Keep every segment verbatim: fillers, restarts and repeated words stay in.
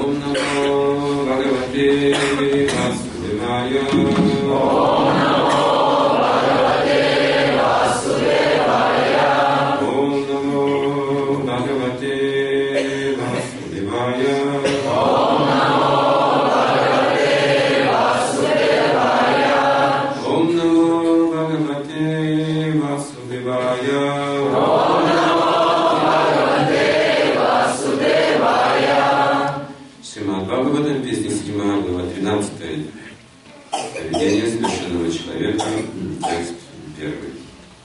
Om Namo Bhagavate Vasudevaya. Om Namo Bhagavate Vasudevaya. Om Namo Bhagavate Vasudevaya. Om Namo Bhagavate Vasudevaya. Om Namo Bhagavate Vasudevaya. Om Namo Bhagavate Vasudevaya. Шримад Бхагаватам, песня седьмая, глава тринадцатая. Поведение совершенного человека, текст первый.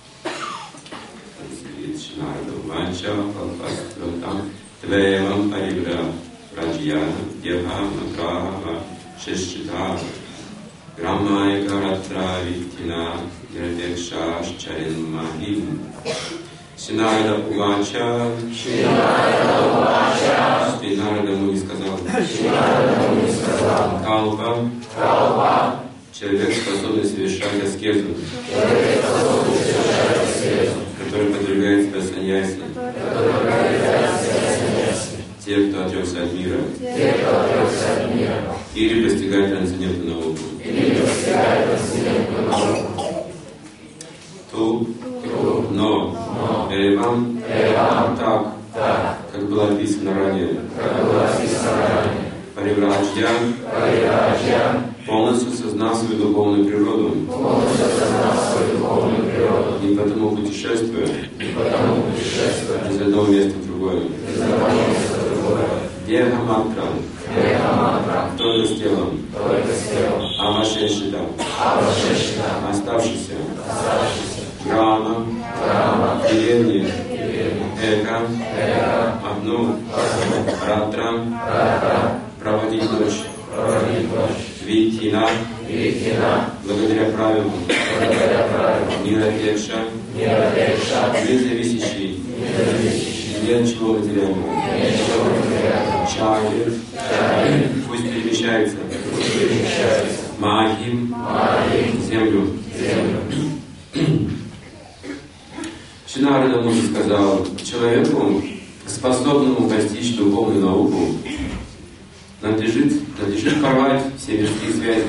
Нарада Увача, Палпастратам, Твевам Парибра, Раджьяна, Деха, Матрава, Шешчита, Граммай Каратра, Виктина, Гирадекша, Шчарин Махим. Шинарада Увача, Шинарада Увача, Шинарада Муни сказал, Шинарада Муни сказал, Калпа, Калпа, человек, способный совершать аскезу, человек, способный совершать аскезу, который подвергает себя саньяси, который подвергает себя саньяси, те, кто отрекся от мира, те, кто отрекся от мира, или постигает трансцендентную науку, или постигает трансцендентную науку, ту, но, Эвам, так, так, как было описано ранее, как было описано ранее, Паривраджьян, Паривраджьян, полностью сознав свою духовную природу, полностью сознав свою духовную природу, и потому путешествуя, и потому путешествуя из одного места в другое, из одного места в другое, Дехаматра, Дехаматра, только с телом, только с телом, Авашешита, Авашешита, оставшийся, оставшийся, Грама, Грама, деревни, Эка, Эка, одну, Ратра, Ратра, проводить ночь, проводить ночь, Витина, Витина, благодаря правилам, благодаря правилам, Нирапекша, Нирапекша, независящий, независящий, ни от чего материального, ни от чего материального, Чари, Чари, пусть перемещается, пусть перемещается, Махим, Махим, землю, землю. Шинарада Муни сказал, человеку, способному постичь духовную науку, надлежит, надлежит порвать все мирские связи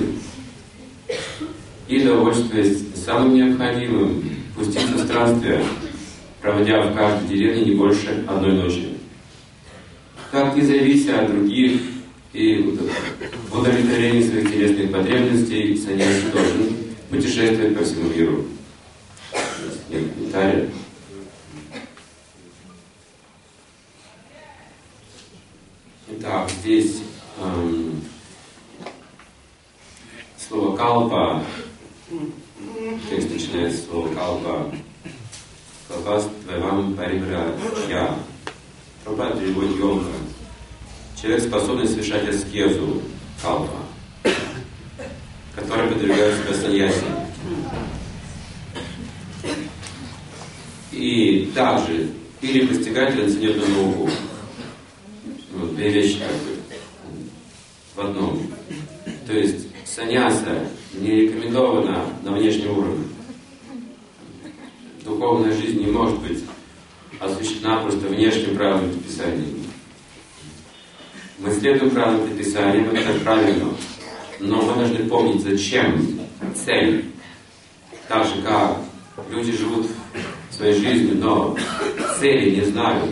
и, довольствуясь самым необходимым, пуститься в странствие, проводя в каждой деревне не больше одной ночи. Как не завися от других и в удовлетворении своих телесных потребностей, саньяси должен путешествовать по всему миру. Италия. Итак, здесь эм, слово «калпа», то есть начинается слово «калпа», «калпаствам парибраджья». Прабхупада переводит емко. Человек, способный совершать аскезу, калпа, который подвергает себя саньяси. И также или постигать трансцендентную науку. Вот, две вещи как бы в одном. То есть саньяса не рекомендована на внешнем уровне. Духовная жизнь не может быть осуществлена просто внешним правилам предписаний. Мы следуем правилам предписаний, это правильно. Но мы должны помнить, зачем, цель. Так же, как люди живут своей жизнью, но цели не знают.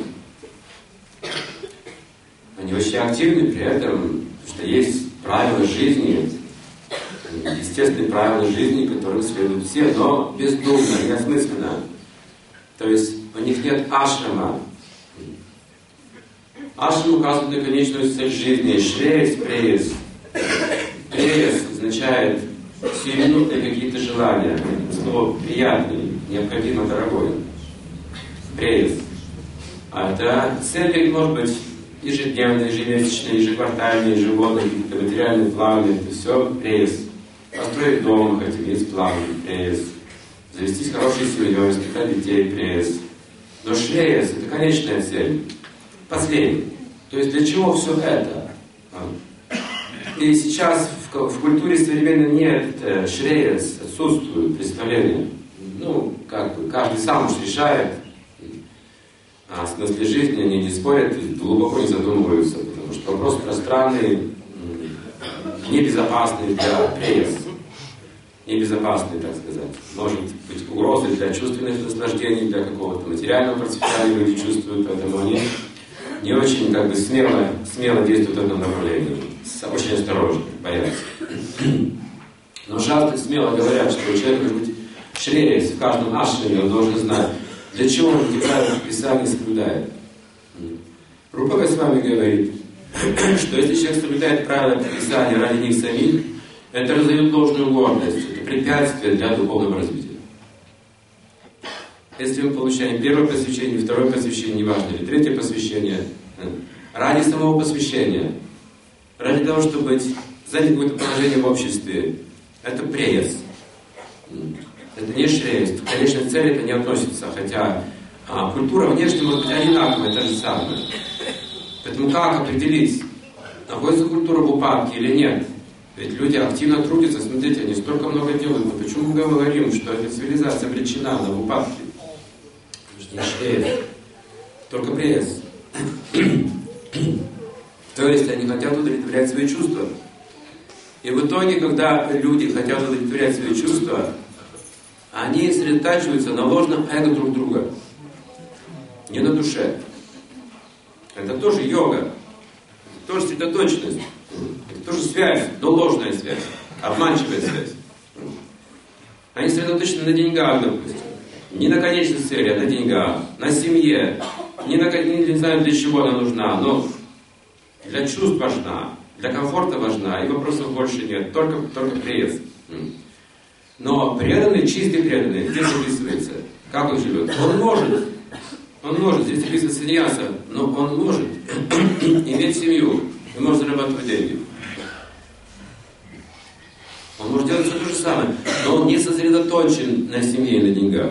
Они очень активны при этом, потому что есть правила жизни, естественные правила жизни, которым следуют все, но бездумно, неосмысленно. То есть у них нет ашрама. Ашрам указывает на конечную цель жизни. Шрейс, прейс. Прейс означает сиюминутные какие-то желания. Слово приятный, необходимо, дорогой. Прейс. А это цели, может быть, ежедневные, ежемесячные, ежеквартальные, ежегодные, какие-то материальные планы. Это все прейс. Построить дом, хотим, есть планы, прейс. Завести с хорошей семьей, воспитать детей, прейс. Но шрейс — это конечная цель. Последний. То есть для чего все это? И сейчас в, в культуре современной нет шрейс, отсутствует представление. Ну, как бы каждый сам уж решает. А в смысле жизни они не спорят и глубоко не задумываются, потому что вопрос простой. страны небезопасные для пресс. Небезопасные, так сказать. Может быть угрозой для чувственных наслаждений, для какого-то материального процветания люди чувствуют, поэтому они не очень как бы смело, смело действуют в этом направлении. Очень осторожно, боятся. Но часто смело говорят, что человек должен быть шреес в каждом ашраме, он должен знать, для чего он эти правила Писания соблюдает. Рупа Госвами говорит, что если человек соблюдает правила Писания ради них самих, это раздает ложную гордость, это препятствие для духовного развития. Если мы получаем первое посвящение, второе посвящение, неважно, или третье посвящение, ради самого посвящения, ради того, чтобы занять какое-то положение в обществе, это преяс. Это не шреяс. К конечной цели это не относится, хотя а, культура внешне может быть одинаковая, та же самая. Поэтому как определить, находится культура в упадке или нет? Ведь люди активно трудятся, смотрите, они столько много делают. Но почему мы говорим, что эта цивилизация обречена на упадке? Потому что не шреяс, только преяс. То есть они хотят удовлетворять свои чувства. И в итоге, когда люди хотят удовлетворять свои чувства, они сосредотачиваются на ложном эго друг друга, не на душе. Это тоже йога, это тоже сосредоточенность, это тоже связь, но ложная связь, обманчивая связь. Они сосредоточены на деньгах, допустим, не на конечной цели, а на деньгах, на семье, не, на, не, не знаю, для чего она нужна, но для чувств важна, для комфорта важна, и вопросов больше нет, только, только преяс. Но преданный, чистый преданный, здесь описывается, как он живет. Он может, он может, здесь описывается саньяса, но он может иметь семью и может зарабатывать деньги. Он может делать все то же самое, но он не сосредоточен на семье и на деньгах.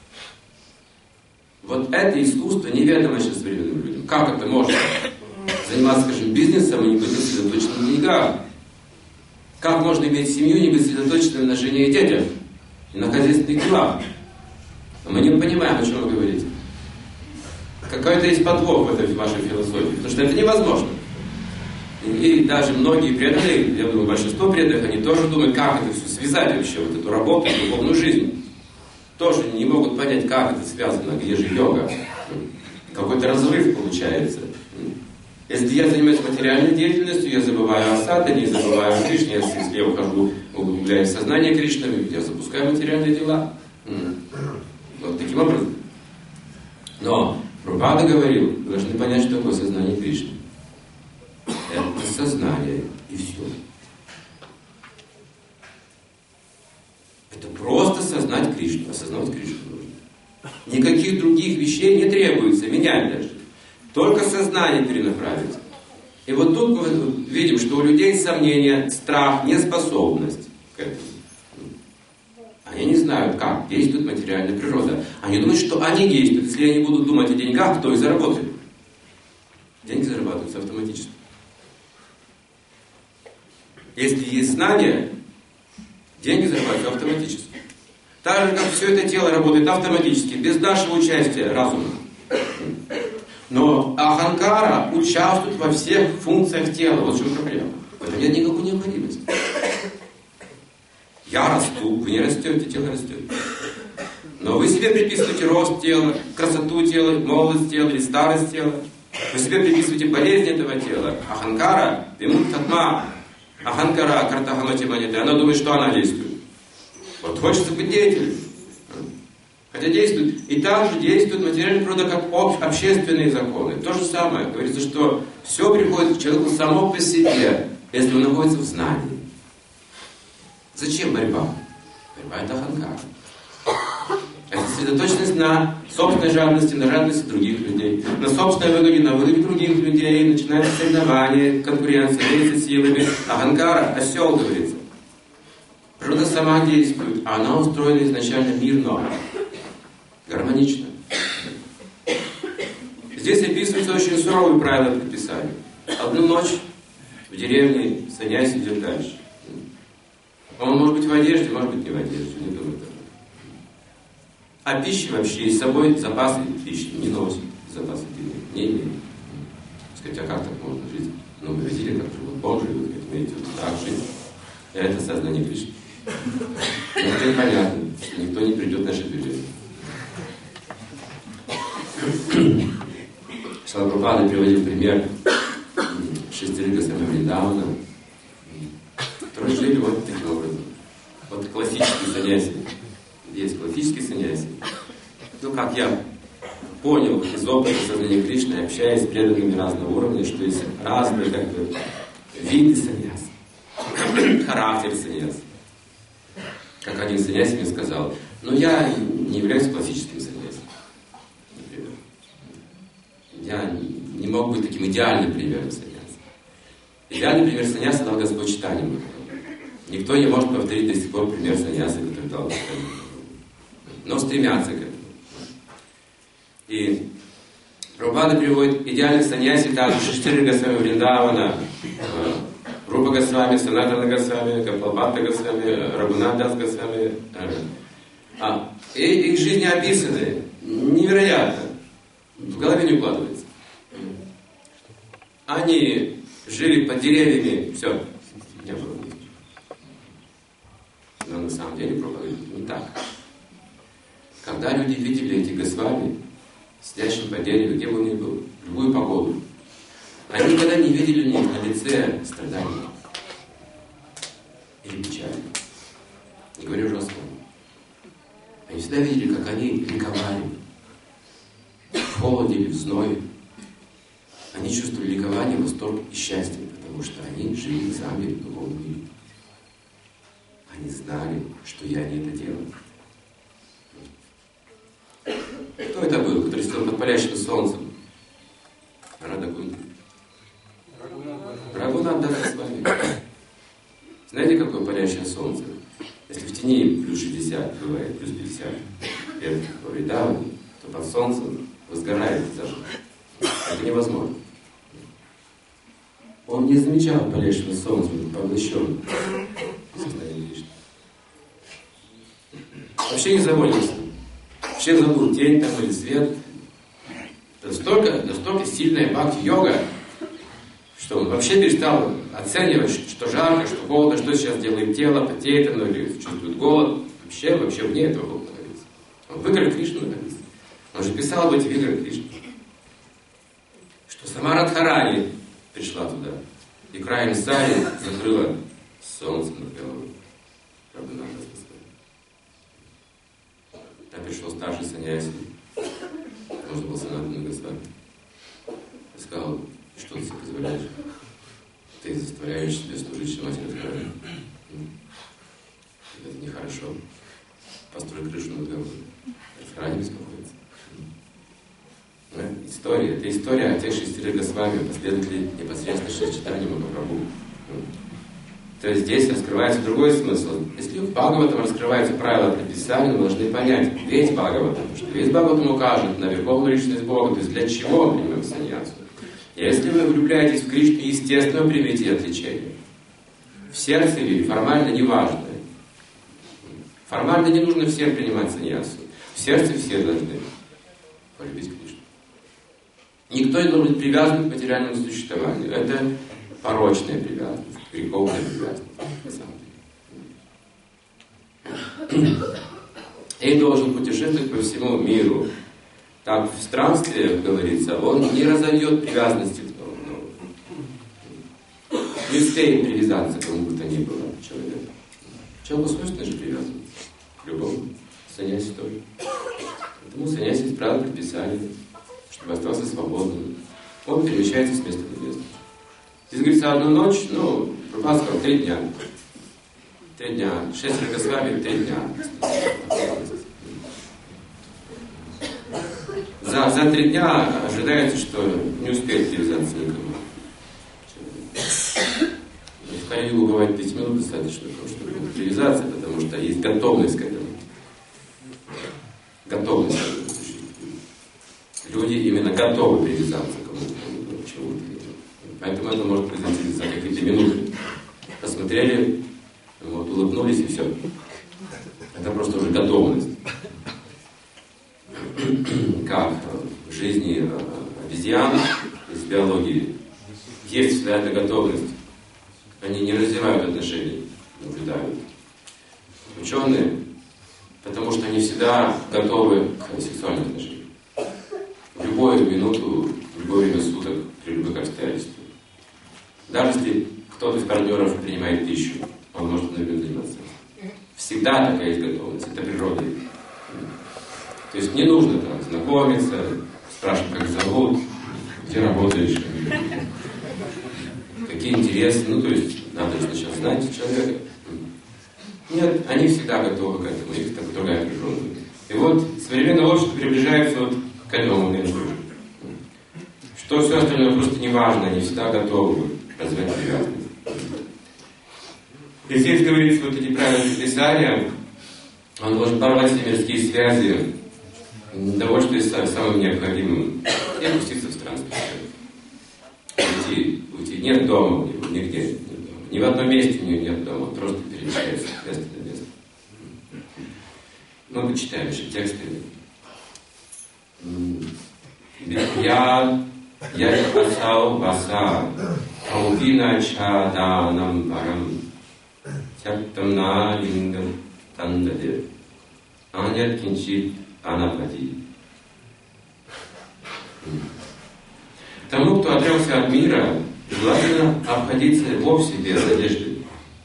Вот это искусство неведомо сейчас современным людям. Как это можно заниматься, скажем, бизнесом и не быть сосредоточенным на деньгах? Как можно иметь семью, не быть сосредоточенным на жене и детях? И на хозяйственных делах? Мы не понимаем, о чем вы говорите. Какой-то есть подвох в этой вашей философии, потому что это невозможно. И даже многие преданные, я думаю, большинство преданных, они тоже думают, как это все связать вообще, вот эту работу и духовную жизнь. Тоже не могут понять, как это связано, где же йога. Какой-то разрыв получается. Если я занимаюсь материальной деятельностью, я забываю о садхане, не забываю о Кришне. Если я ухожу, углубляюсь в сознание Кришны, я запускаю материальные дела. Вот таким образом. Но Прабхупада говорил, вы должны понять, что такое сознание Кришны. Это сознание, и все. Это просто сознать Кришну, осознавать Кришну нужно. Никаких других вещей не требуется, менять даже. Только сознание перенаправить. И вот тут мы видим, что у людей сомнения, страх, неспособность к этому. Они не знают, как действует материальная природа. Они думают, что они действуют. Если они будут думать о деньгах, то и заработают. Деньги зарабатываются автоматически. Если есть знание, деньги зарабатываются автоматически. Так же, как все это тело работает автоматически, без нашего участия разума. Но аханкара участвует во всех функциях тела. Вот в чем проблема. В этом нет никакой необходимости. Я расту, вы не растете, тело растет. Но вы себе приписываете рост тела, красоту тела, молодость тела или старость тела. Вы себе приписываете болезнь этого тела. Аханкара, вимуттатма, аханкара, картахамати маниты. Она думает, что она действует. Вот хочется быть деятельным. Хотя действует. И также действует материальная природа как об, общественные законы. То же самое. Говорится, что все приходит к человеку само по себе, если он находится в знании. Зачем борьба? Борьба это аханкара. Это сосредоточенность на собственной жадности, на жадности других людей, на собственной выгоде, на выгоде других людей, начинается соревнование, конкуренция, меряется силами. Аханкара, осел, говорится. Природа сама действует, а она устроена изначально мирно, гармонично. Здесь описываются очень суровые правила предписания. Одну ночь в деревне саньяси идет дальше. Он может быть в одежде, может быть не в одежде, не думаю того. А пищи вообще с собой запасы пищи не носит, запасы денег не имеет. Сказать, а как так можно жить? Ну, вы видели, как Это сознание Кришны. Но теперь понятно, что никто не придет в наше движение. Шрила Прабхупада приводил пример шестерых Госвами Вриндавана, которые жили вот таким образом. Вот классический саньяси. Есть классический саньяси. Ну, как я понял из опыта сознания Кришны, общаясь с преданными разного уровня, что есть разные как бы виды саньяса, характер саньяса. Как один саньяси мне сказал, ну я не являюсь классическим саньясом, например. Я не мог быть таким идеальным примером саньяса. Идеальный пример саньяса дал Господь Чайтанья. Никто не может повторить до сих пор пример саньяса, который дал Господь. Но стремятся к этому. И Прабхупада приводит идеальных саньяси также Шри Госвами Вриндавана, Рупа Госвами, Санатана Госвами, Капалбхатта Госвами, Рагунатдас Госвами. А, и их жизни описаны невероятно. В голове не укладывается. Они жили под деревьями, все, не было. Но на самом деле Прабхупада не так. Когда люди видели эти Госвами, сидящим по дереву, где бы он ни был, в любую погоду, они никогда не видели у них на лице страдания или печали. Не говорю уже о слове. Они всегда видели, как они ликовали в холоде или в зное. Они чувствовали ликование, восторг и счастье, потому что они жили сами в духовном мире. Они знали, что я не это делаю. Кто это был, который сидел под палящим солнцем? Радакунда. Рагунатдас с вами. Знаете, какое палящее солнце? Если в тени плюс шестьдесят бывает, плюс пятьдесят, да, то под солнцем возгорает даже. Это невозможно. Он не замечал палящего солнца, он был поглощен сознанием Кришны. Вообще не заводился. Вообще забыл, тень там или свет. Настолько, настолько сильная бхакти-йога, что он вообще перестал оценивать, что жарко, что холодно, что сейчас делает тело, потеет оно или чувствует голод. Вообще, вообще вне этого был находиться. Он в играх Кришны находился. Он же писал об этих играх Кришны. Что сама Радхарани пришла туда. И краем сари закрыла солнце над головой. Правда, надо сказать. Там пришел старший саньяси, можно был Санатана Госвами, и сказал, что ты себе позволяешь? Ты заставляешь себе служить Шримати Радхарани. Это нехорошо. Построй крышу над головой. Радхарани беспокоится. История. Это история о тех шестерых Госвами, последователей непосредственно Шри Чайтаньи Махапрабху. То есть здесь раскрывается другой смысл. Если в Бхагаватам раскрываются правила предписания, мы должны понять весь Бхагаватам, потому что весь Бхагаватам укажет на верховную личность Бога, то есть для чего примем саньясу. Если вы влюбляетесь в Кришну, естественно, примите отречение. В сердце или формально неважно. Формально не нужно всем принимать саньясу. В сердце все должны полюбить Кришну. Никто не должен быть привязан к материальному существованию. Это порочная привязанность. Греховная привязанность, на самом деле. И должен путешествовать по всему миру. Так в странстве, говорится, он не разовьет привязанности к новому. Не успеет привязаться к кому бы то ни было человеку. Человеку свойственно же привязываться. К любому. Саньяси тоже. Поэтому саньяси исправил предписание, чтобы остался свободным. Он перемещается с места на место. Здесь говорится одну ночь, ну, Прабхупада сказал, три дня. Три дня. Шесть Госвами, три дня. За, за три дня ожидается, что не успеет привязаться никому. В Кали-югу бывает пять минут достаточно, чтобы привязаться, потому что есть готовность к этому. Готовность к этому существует. Люди именно готовы привязаться к кому-то, к чему-то. Поэтому это может произойти за какие-то минуты. Посмотрели, вот, улыбнулись и все. Это просто уже готовность. Как в жизни обезьян из биологии есть всегда эта готовность. Они не развивают отношений. наблюдают ученые, потому что они всегда готовы к сексуальным отношениям. В любую минуту, в любое время суток, при любых обстоятельствах. Даже если кто-то из партнеров принимает пищу, он может одновременно заниматься. Всегда такая есть готовность, это природа. То есть не нужно там знакомиться, спрашивать, как зовут, где работаешь, какие интересы, ну то есть надо сначала знать человека. Нет, они всегда готовы к этому, их так другая природа. И вот современное общество приближается вот к этому моменту. Что все остальное просто не важно, они всегда готовы развивать привязанность. И здесь говорится, вот эти правила Писания, он должен порвать все мирские связи, довольствуясь самым необходимым, и опуститься в странствие. Уйти, уйти. Нет дома у него, нигде нет дома. Ни в одном месте у него нет дома, он просто перемещается с места на место. Ну, мы читаем еще тексты. Я, я спасал баса, аувина чаданам парам, тяптам на лингам тандаде, анят кинчит анапади. Тому, кто отрекся от мира, желательно обходиться вовсе без одежды.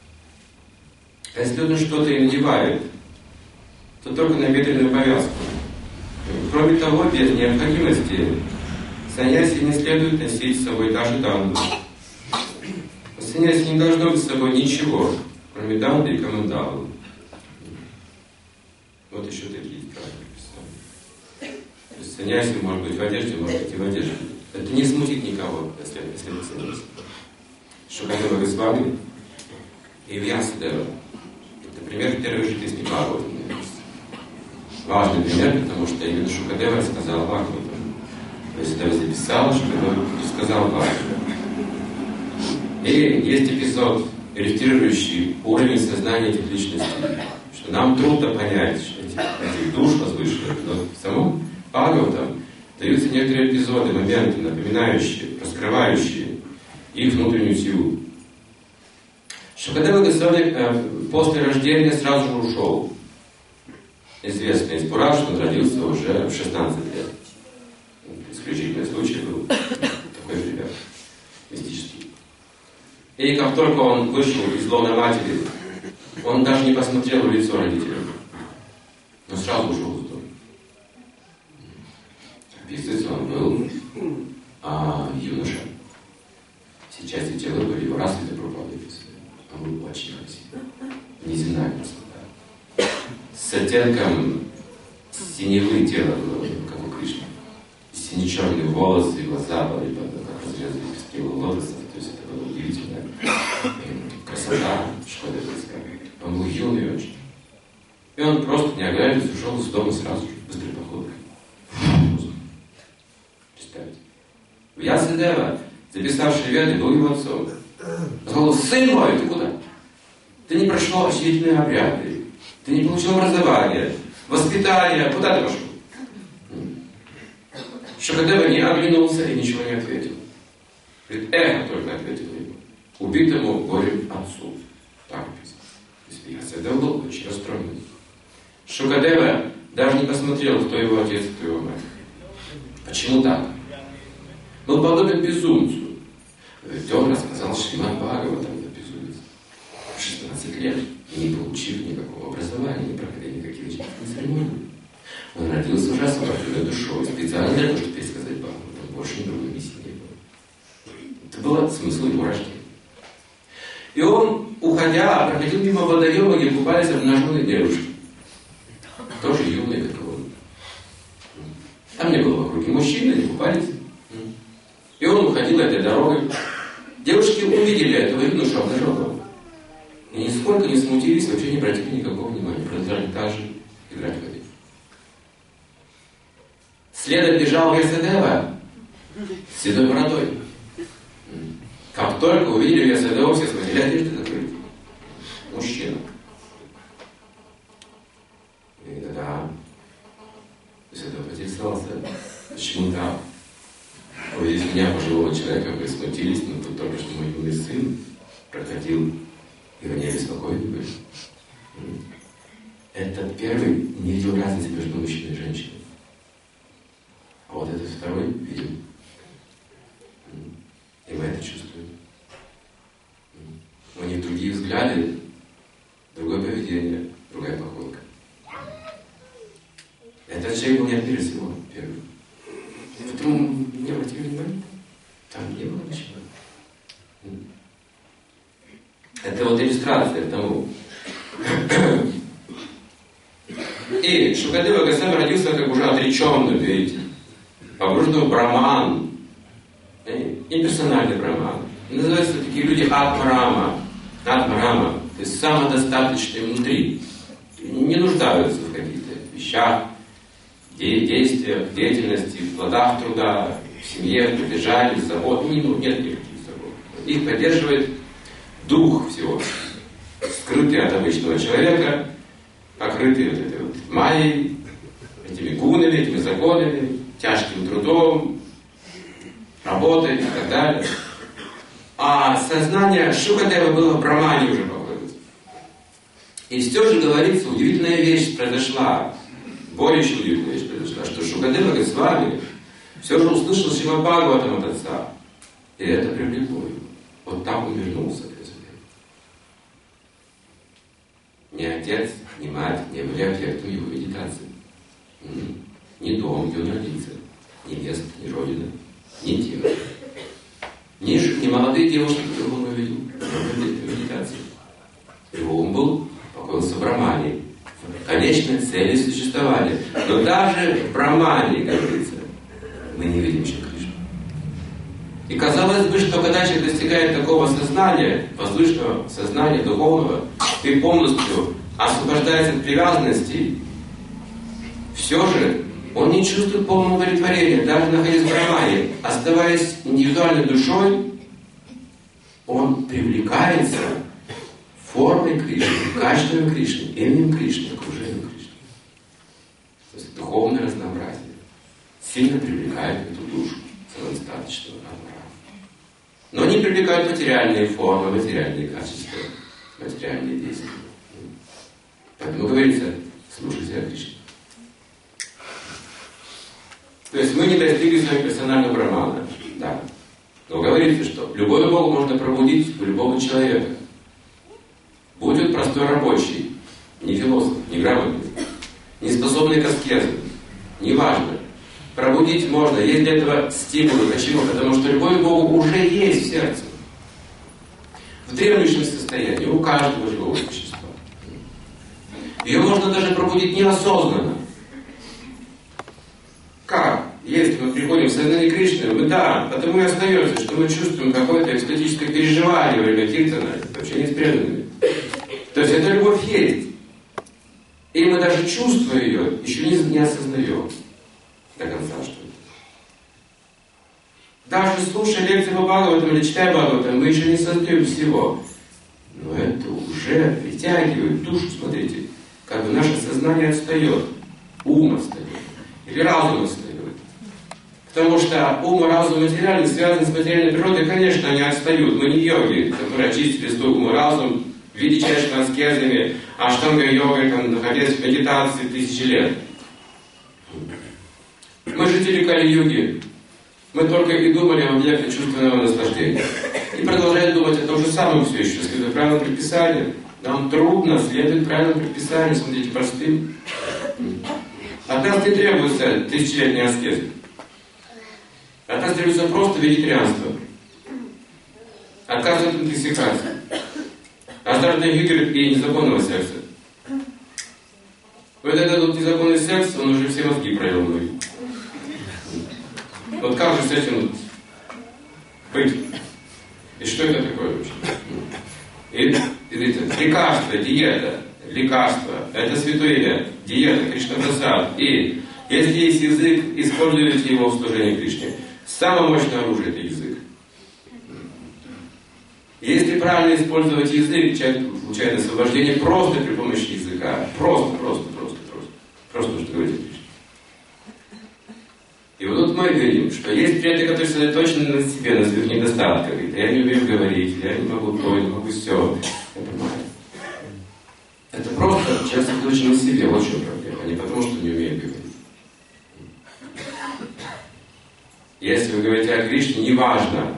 А если он что-то им надевает, то только на бедренную повязку. Кроме того, без необходимости саньяси не следует носить с собой даже данду. У саньяси не должно быть с собой ничего, кроме данды и камандалы. Вот еще такие правила писания. То есть саньяси может быть в одежде, может быть и в одежде. Это не смутит никого, если это саньяси. Шукадева Госвами и Вьясадева. Это пример первой жизни Бхагавата. Важный пример, потому что именно Шукадева рассказал Бхагавату. То есть Шукадева записал, Шукадева рассказал Бхагавату. И есть эпизод, иллюстрирующий уровень сознания этих личностей, что нам трудно понять этих, этих душ возвышенных, но в самом Бхагаватам даются некоторые эпизоды, моменты, напоминающие, раскрывающие их внутреннюю силу. Шукадева Госвами после рождения сразу же ушел. Известно из Пуран, что он родился уже в шестнадцать лет. Исключительный случай был такой пример мистический. И как только он вышел из лона матери, он даже не посмотрел в лицо родителям. Но сразу ушел в дом. Описывается, он был а, юноша. Все части тела были его развиты, пропали. Он был очень красивый. Неземная красота. С оттенком синевы тела было, как у Кришны. Сине-черные волосы, глаза были, как разрезали стрелы лотоса. То есть это было удивительная красота Шукадева. Он был юный очень. И он просто, не оглядываясь, ушел из дома сразу же, быстрой походкой. Представьте. Вьясадева, записавший Веды, был его отцом. Он сказал: сын мой, ты куда? Ты не прошел очевидные обряды. Ты не получил образование, воспитание. Куда ты пошел? Шукадева не оглянулся и ничего не ответил. Говорит, эхо только ответил ему. Убитому горем отцу. Так написано. Вьясадева был очень расстроен. Шукадева даже не посмотрел, кто его отец, кто его мать. Почему так? Был подобен безумцу. Ведь он рассказал Шримад Бхагаватам, это безумец. В шестнадцать лет, не получив никакого образования, не проходя никаких вечерних церемоний. Он родился уже с обратной душой, специально для того, чтобы пересказать Бхагаватам. Больше ни другой миссии не было. Это был смысл его рождения. И он, уходя, проходил мимо водоема, где купались обнаженные девушки. Тоже юные, как и он. Там не было в округе мужчин, они купались. И он уходил этой дорогой. Девушки увидели этого юношу обнаженного. И нисколько не смутились, вообще не обратили никакого внимания. Продолжали также играть в воде. Следом бежал Вьясадева с седой бородой. Как только увидели Вьясадеву, все схватили одежды закрыть. Мужчина. И тогда Вьясадева поинтересовался, почему так? Увидев меня, пожилого человека, вы смутились, но тут только что мой юный сын проходил И вы не беспокойны были. Этот первый не видел разницы между мужчиной и женщиной. А вот этот второй видел. И мы это чувствуем. У них другие взгляды, другое поведение, другая походка. Этот человек был не от мира сего, первый. Поэтому не обратили внимания, там не было ничего. Это вот иллюстрация тому. И Шукадева Госвами родился как уже отреченный, видите, погруженный в браман, имперсональный браман. И называются такие люди атмарама, атмарама, то есть самодостаточные внутри. Не нуждаются в каких-то вещах, действиях, деятельности, в плодах труда, в семье, в поддержании, в забот. Ну, нет никаких забот. Их поддерживает дух всего, скрытый от обычного человека, покрытый вот этой вот майей, этими гунами, этими законами, тяжким трудом, работой и так далее. А сознание Шукадева было в брамане уже покоится. И все же говорится, удивительная вещь произошла, более еще удивительная вещь произошла, что Шукадева Госвами все же услышал Шримад Бхагаватам от отца. И это привлекло его. Вот так он вернулся к этому. Ни отец, ни мать не были объектом его медитации. Ни дом, где он родился, ни место, ни родина, ни тело. Ни, ни молодые девушки, которых он увидел в медитации. Его ум был, покоился в брамане, в конечной цели существования. Но даже в брамане, говорится, мы не видим Шри Кришну. И казалось бы, что когда человек достигает такого сознания, возвышенного сознания духовного, ты полностью освобождается от привязанностей, все же он не чувствует полного удовлетворения, даже находясь в брамане. Оставаясь индивидуальной душой, он привлекается формой Кришны, качеством Кришны, именем Кришны, окружением Кришны. То есть духовное разнообразие сильно привлекает эту душу самодостаточного Атмарама. Но они привлекают материальные формы, материальные качества, материальные действия. Поэтому говорится, слушайся о Кришне. То есть мы не достигли с вами персонального брамана. Да. Но говорится, что любой Бог можно пробудить у любого человека. Будь он простой рабочий, не философ, не грамотный, не способный к аскезе, неважно. Пробудить можно, есть для этого стимулы. Почему? Потому что любовь к Богу уже есть в сердце. В древнейшем состоянии, у каждого живого существа. Ее можно даже пробудить неосознанно. Как? Если мы приходим в сознание Кришны, мы да, потому и остается, что мы чувствуем какое-то экстатическое переживание во время киртана, вообще не с преданными. То есть эта любовь есть. И мы даже чувствуя ее, еще не, не осознаем до конца, что это. Даже слушая лекции по Бхагаватам или читая Бхагаватам, мы еще не сознаем всего. Но это уже притягивает душу, смотрите, как бы наше сознание отстает, ум отстает, или разум отстает. Потому что ум и разум материальны, связаны с материальной природой, конечно, они отстают. Мы не йоги, которые очистили свой ум и разум величайшими аскезами, аштанга-йогой, там, находясь в медитации тысячи лет. Мы жители Кали-юги. Мы только и думали об объекте чувственного наслаждения. И продолжаем думать о том же самом все еще, следуя правильным предписаниям. Нам трудно следовать правильным предписаниям, смотрите, простым. От нас не требуется тысячелетней аскезы. От нас требуется просто вегетарианство. Отказывать от интоксикации. Азартных игр и незаконного секса. Вот этот вот незаконный секс, он уже все мозги провел мной. Вот как же с этим быть? И что это такое вообще? И, и, это, лекарство, диета, лекарство, это святое, диета, Кришна-прасад. И если есть язык, используйте его в служении Кришне. Самое мощное оружие – это язык. Если правильно использовать язык, человек получает освобождение просто при помощи языка. Просто, просто, просто, просто. Просто нужно говорить о Кришне. И вот тут мы говорим, что есть преданные, которые сосредоточены на себе, на своих недостатках. Я не умею говорить, я не могу то, не могу все. Я понимаю. себе, вот в чем проблема, а не потому, что не умеет говорить. Если вы говорите о Кришне, неважно,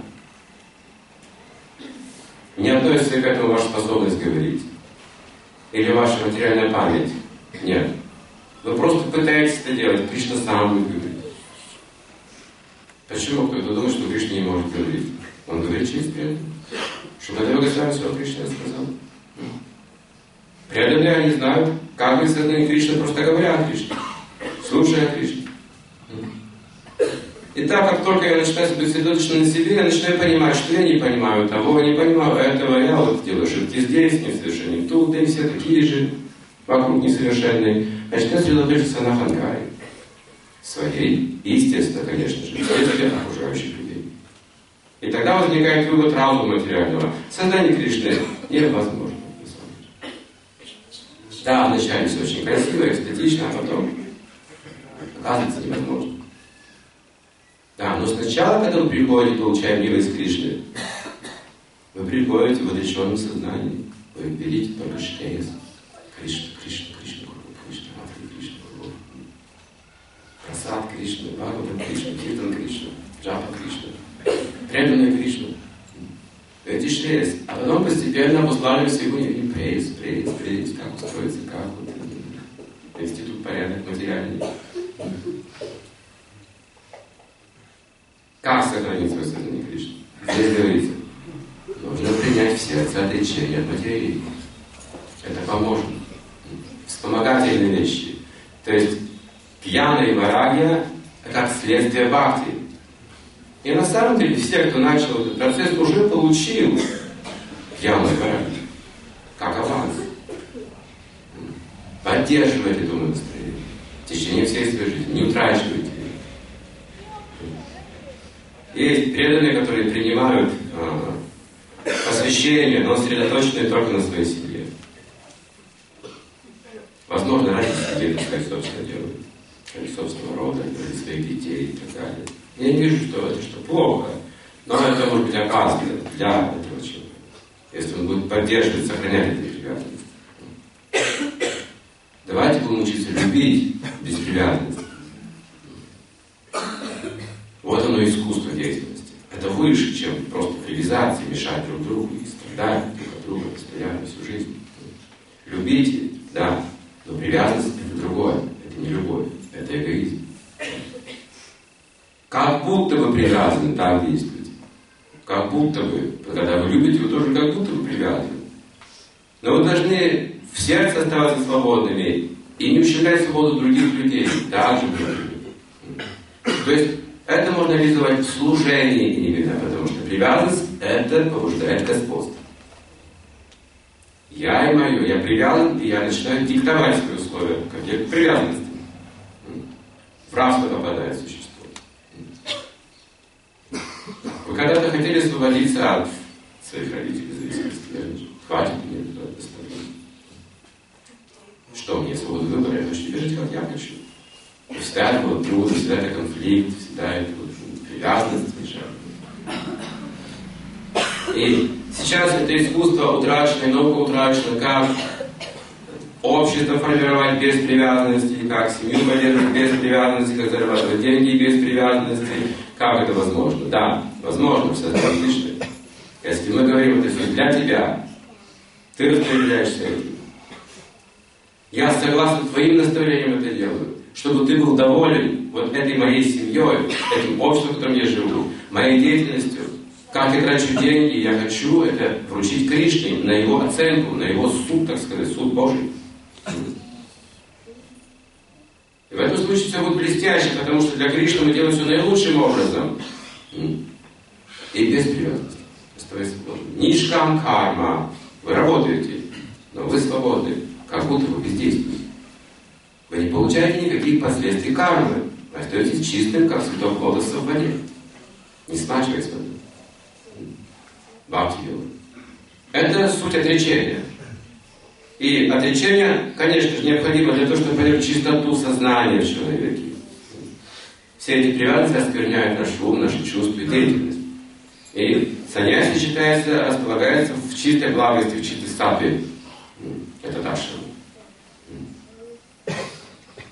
не относится к этому ваша способность говорить или ваша материальная память. Нет. Вы просто пытаетесь это делать, Кришна сам будет говорить. Почему кто-то думает, что Кришна не может говорить? Он говорит через преданных. Шукадева Госвами Святого Кришна сказал. Преданные, они знают, как быть сознание Кришны, просто говоря о Кришне, слушая о Кришне. И так как только я начинаю сосредоточиться на себе, я начинаю понимать, что я не понимаю того, не понимаю этого, я вот делаю ошибки здесь, несовершенен тут, да и все такие же, вокруг несовершенные. Начинаю сосредоточиться на Ханкаре. Своей, и, естественно, конечно же, среди окружающих людей. И тогда возникает вывод разума материального. Сознание Кришны невозможно. Да, вначале все очень красиво, эстетично, а потом оказывается невозможно. Да, но сначала, когда вы приходите, получая милость Кришны, вы приходите в отреченном сознании, вы видите только Шрейс. Кришна, Кришна, Кришна, Кришна, Кришна, Кришна, Прасад Кришна, Бхагаван Кришна, Киртан Кришна, Джапа Кришна, преданная Кришна. Эти Шрейс. А потом постепенно обуславливается его не прейс, прейс, прейс, как устроиться, как вот, институт порядок материальный. Как сохранить свое сознание Кришны? Здесь говорится, нужно принять в сердце отречение от материи. Это поможет. Вспомогательные вещи. То есть пьяна и варагья как следствие бхакти. И на самом деле все, кто начал этот процесс, уже получил пьяну и варагья. Как аванс. Поддерживайте это настроение в течение всей своей жизни. Не утрачивайте. Есть преданные, которые принимают а, посвящение, но сосредоточены только на своей семье. Возможно, родители где-то свои собственные делают. Или собственного рода, или своих детей и так далее. Я не вижу, что это что плохо. Но это может быть опасно для этого человека. Если он будет поддерживать, сохранять эти привязанности. Давайте будем учиться любить без привязанности. Вот оно искусство деятельности. Это выше, чем просто привязаться, мешать друг другу и страдать друг от друга постоянно всю жизнь. Любите, да, но привязанность это другое. Это не любовь, это эгоизм. Как будто вы привязаны, так действуете. Как будто бы, когда вы любите, вы тоже как будто бы привязаны. Но вы должны в сердце оставаться свободными и не ущемлять свободу других людей, также других. То есть это можно реализовать в служении именно, потому что привязанность это побуждает господство. Я и мое, я привязан, и я начинаю диктовать свои условия, как я к привязанности. В рабство попадает существо. Вы когда-то хотели освободиться от своих родителей, зависимости. Хватит мне это доставить. Что мне свобода выбора? Я хочу теперь жить, как я хочу. И всегда это было трудно, всегда это конфликт, всегда это вот привязанность мешает. И сейчас это искусство утрачено, и наука утрачена, как общество формировать без привязанности, как семью поддерживать без привязанности, как зарабатывать деньги без привязанности. Как это возможно? Да, возможно, все это отлично. Если мы говорим, это все для тебя, ты распределяешься этим. Я согласно твоим наставлениям это делаю, чтобы ты был доволен вот этой моей семьей, этим обществом, в котором я живу, моей деятельностью. Как я трачу деньги, я хочу это вручить Кришне на его оценку, на его суд, так сказать, суд Божий. И в этом случае все будет блестяще, потому что для Кришны мы делаем все наилучшим образом. И без привязанности. Нишкам карма. Вы работаете, но вы свободны, как будто вы бездействуете. Вы не получаете никаких последствий кармы. Вы остаетесь чистым, как цветок лотоса в воде. Не смачиваясь в этом. Бхакти йога. Это суть отречения. И отречение, конечно же, необходимо для того, чтобы понять чистоту сознания в человеке. Все эти привязанности оскверняют наш ум, наши чувства и деятельность. И саньяси считается, располагается в чистой благости, в чистой сатве. Это дашрама.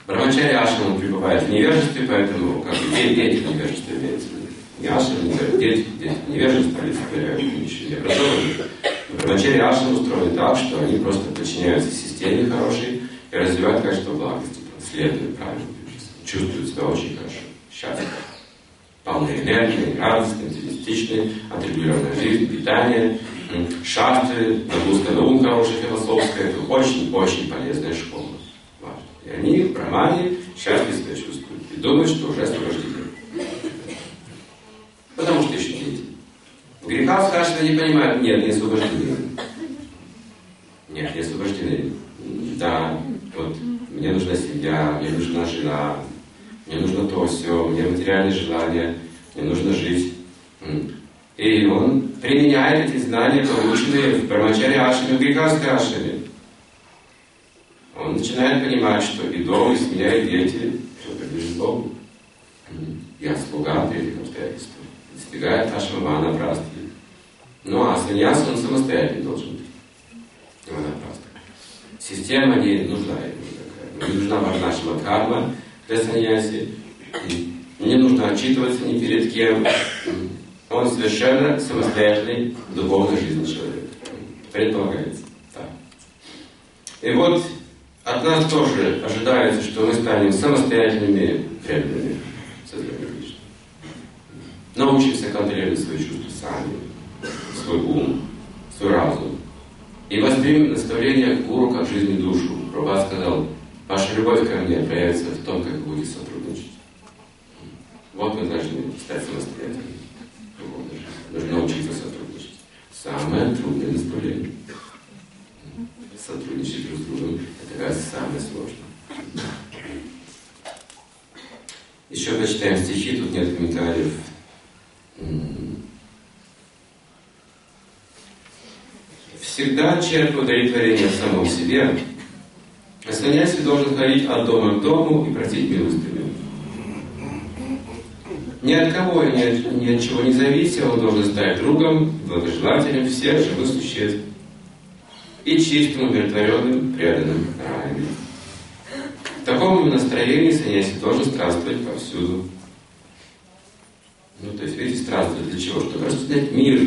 Брамачари ашрама пребывает в невежестве, поэтому как бы дети в невежестве имеется. Не ашрама, не дети, дети в невежестве олицетворяют еще не образованные. Брамачари ашрама устроены так, что они просто подчиняются системе хорошей и развивают качество благости, следуют правильно, чувствуют себя очень хорошо, счастливы. Полные энергии, радостные, оптимистичные, отрегулированная жизнь, питание, шастры, нагрузка на ум хорошая, философская. Это очень-очень полезная школа. Важно. И они в брамане счастливо себя чувствуют и думают, что уже освобождены. Потому что еще дети. В грехах страшно не понимают, нет, не освобождены. Нет, не освобождены. Да, вот мне нужна семья, мне нужна жена, мне нужно то, все, мне материальные желания, мне нужно жить. И он применяет эти знания, полученные в Брамачари ашраме, в грехастской ашраме. Он начинает понимать, что и дом, и семья, и дети, все принадлежит Богу. Я слуга при этих обстоятельствах. Достигает нашего ванапрасти. Ну а саньяс он самостоятельно должен быть. Ванапраста. Система не нужна ему такая. Не нужна варнашама дхарма для саньяси. Не нужно отчитываться ни перед кем. Он совершенно самостоятельный в духовной жизни человек. Предполагается. Так. И вот от нас тоже ожидается, что мы станем самостоятельными преданными сознанием Кришны. Научимся контролировать свои чувства сами, свой ум, свой разум. И воспримем наставление гуру как жизнь и душу. Прабхупада сказал, ваша любовь ко мне проявится в том, как вы будете сотрудничать. Вот мы должны стать самостоятельными. Нужно научиться сотрудничать. Самое трудное наставление. Сотрудничать друг с другом — это, кажется, самое сложное. Еще почитаем стихи, тут нет комментариев. Всегда черпай удовлетворение в самом себе, а саньяси должен ходить от дома к дому и просить милостыню. Ни от кого и ни от, ни от чего не завися, он должен стать другом, благожелателем всех живых существ и чистым, умиротворенным, преданным раем. В таком настроении саньяси должен странствовать повсюду. Ну, то есть, видите, странствовать для чего? Чтобы распространять мир.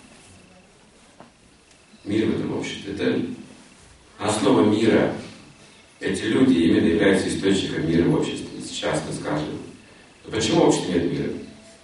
Мир в этом обществе. Это основа мира. Эти люди именно являются источником мира в обществе. Сейчас мы скажем. Но почему в обществе нет мира?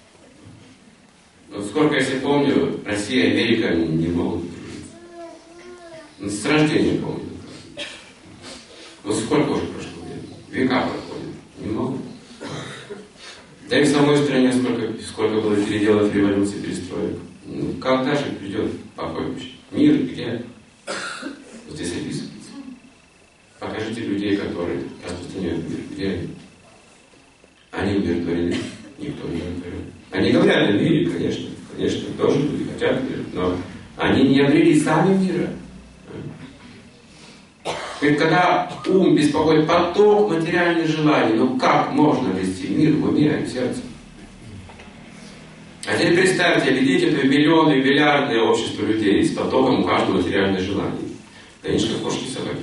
Вот сколько, если помню, Россия и Америка не могут дружить. С рождения помню. Вот сколько уже прошло времени? Века проходят. Не могут. Да и в самой стране сколько, сколько было переделов, революций, перестроек. Ну, когда же придет покой вообще? Мир где? Вот здесь описывается. Покажите людей, которые распространяют мир. Где они? Они умиротворены. Никто не умиротворен. Они говорят о мире, конечно. Конечно, тоже люди хотят мира. Но они не обрели сами мира. Ведь когда ум беспокоит поток материальных желаний, ну как можно обрести мир в уме и в сердце? А теперь представьте, видите, это миллионы, миллиардное общество людей с потоком у каждого материальных желаний. Да они же как кошки собаки.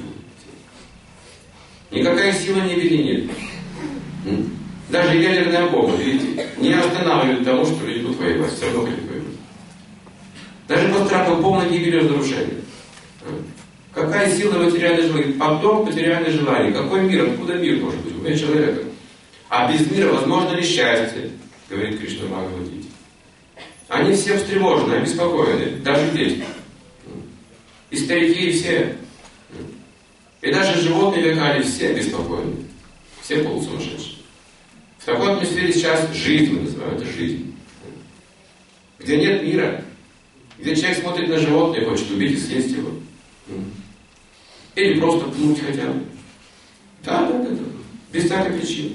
Никакая сила не нет. Даже ядерная бомба, видите, не останавливает того, что люди будут воевать, все равно хотят воевать. Даже под страхом полной гибели и разрушения. Какая сила материальных желаний? Поток материальных желаний. Какой мир? Откуда мир может быть? У меня человека. А без мира возможно ли счастье? Говорит Кришна Бхагавад-гите. Они все встревожены, обеспокоены. Даже дети. И старики, и все. И даже животные векали все обеспокоены. Все полусумасшедшие. В такой атмосфере сейчас жизнь, мы называем это жизнь. Где нет мира. Где человек смотрит на животное и хочет убить и съесть его. Или просто пнуть хотя бы. Да, да, да, да. Без всякой причины.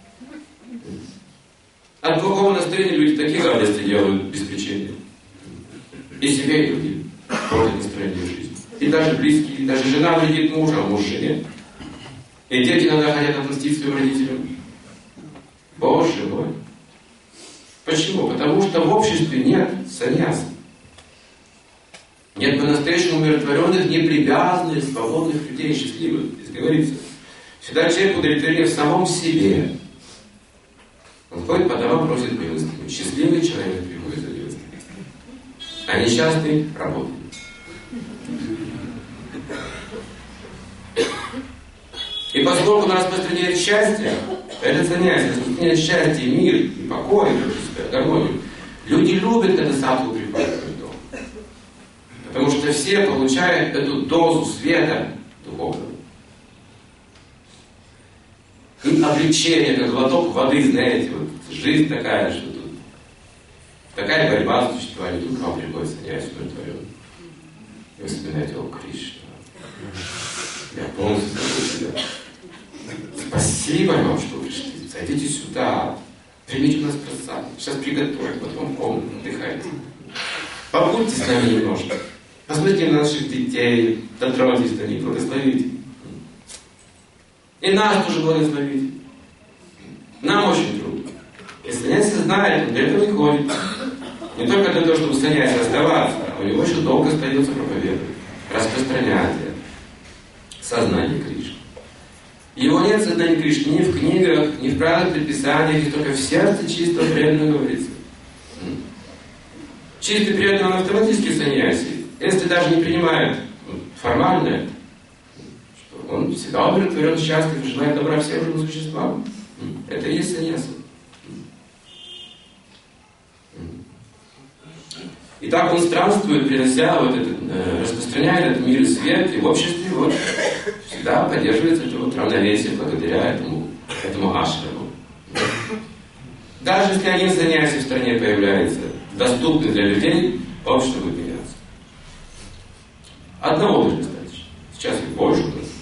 От плохого настроения люди такие гадости делают без причины. И себе, и другим. Портят настроение жизни. И даже близкие, и даже жена вредит мужу, а муж жене. И дети иногда хотят отомстить своим родителям. Боже мой. Почему? Потому что в обществе нет саньяса. Нет по-настоящему умиротворенных, непривязанных, свободных людей, счастливых. Здесь говорится. Всегда человек удовлетворение в самом себе. Он ходит по домам, просит милостыню. Счастливый человек приходит за милостыню. А несчастный работает. И поскольку он распространяет счастье, это занятие, распространяет счастье, мир, и покой, и гармонию, люди любят, когда садху приходит в их дом. Потому что все получают эту дозу света духовного. И облегчение, как глоток воды, знаете, вот жизнь такая, что тут такая борьба с существованием, тут к вам приходит саньяси удовлетворен. И вы вспоминаете: о, Кришна, я полностью забыл себя. Спасибо вам, что пришли. Зайдите сюда, примите у нас просад. Сейчас приготовим, вот вам комнату, отдыхайте. Побудьте с нами немножко. Посмотрите на наших детей, дотроньтесь до них, благословите. И нас тоже благословите. Нам очень трудно. И саньяси знает, он для этого и ходит. Не только для того, чтобы саньяси оставаться, а у него еще долго остается проповедовать, распространять сознание Кришны. Его нет сознания Кришны ни в книгах, ни в правилах предписаниях, и только в сердце чистого преданного говорится. Чистый преданный, он автоматически саньяси. Если даже не принимает формально это, что он всегда удовлетворен, счастлив и желает добра всем живым существам. Это и есть саньяса. И так он странствует, принося вот этот, э, распространяя этот мир и свет, и в обществе вот всегда поддерживается это вот равновесие благодаря этому, этому ашраму. Даже если один саньяси в стране появляется, доступный для людей, общество будет меняться. Одного даже достаточно. Сейчас их больше у нас.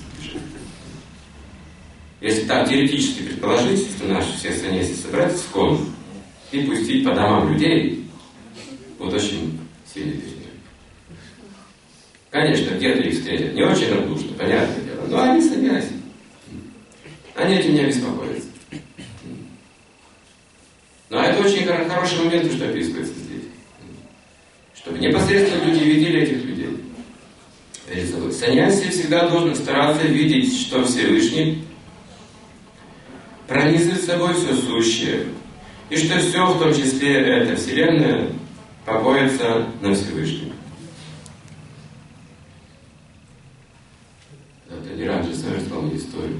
Если так теоретически предположить, что наши все саньяси собрать в школу и пустить по домам людей, вот очень сильный перемен. Конечно, где-то их встретят не очень радушно, понятное дело, но они саньяси. Они этим не беспокоятся. Но это очень хороший момент, что описывается здесь. Чтобы непосредственно люди видели этих людей перед собой. Саньяси всегда должен стараться видеть, что Всевышний пронизывает собой все сущее, и что все, в том числе эта Вселенная, покоится на Всевышнем. Это не раньше сам рассказал мне историю.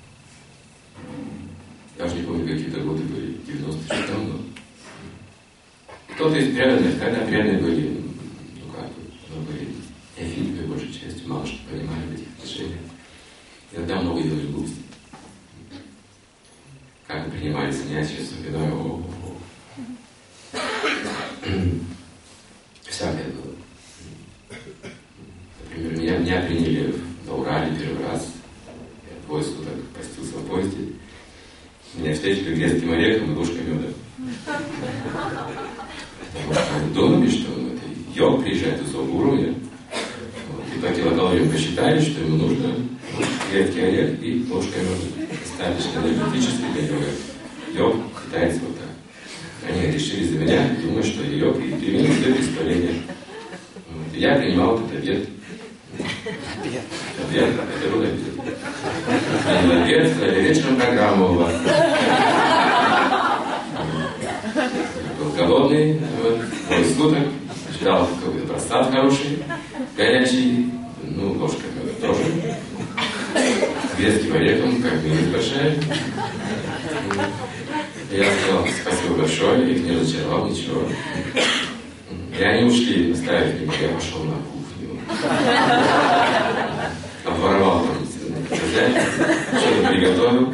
Я уже не помню, какие-то годы были, девяностые, что давно. Кто-то из преданных, когда преданные были, ну как, ну, были эфирные большей частью, мало что понимали в этих отношениях. Иногда много делали глупостей. Как принимали саньяси, особенно о, всякое было. Например, меня, меня приняли на Урале первый раз. Я двое суток постился в поезде. Меня встретили грецким орехом и ложкой меда. Потому что они думали, что ну, это йог приезжает высокого уровня. Вот. И по килокалориям посчитали, что ему нужно грецкий орех и ложка меда. Достаточно энергетически для него. Йог питается вот так. Они решили за меня, думаю, что йог и переменили свое представление. Вот. И я принимал этот обед. Обед. Обед, это был обед. Обед, вечером программа у вас. Был голодный, вот, двое суток, ждал какой-то просад хороший, горячий, ну, ложка меда тоже. Грецким орехом, как милость большая. Я сказал спасибо большое, их не разочаровал, ничего. И они ушли, оставив меня, я пошел на кухню. Обворовал там, что-то приготовил.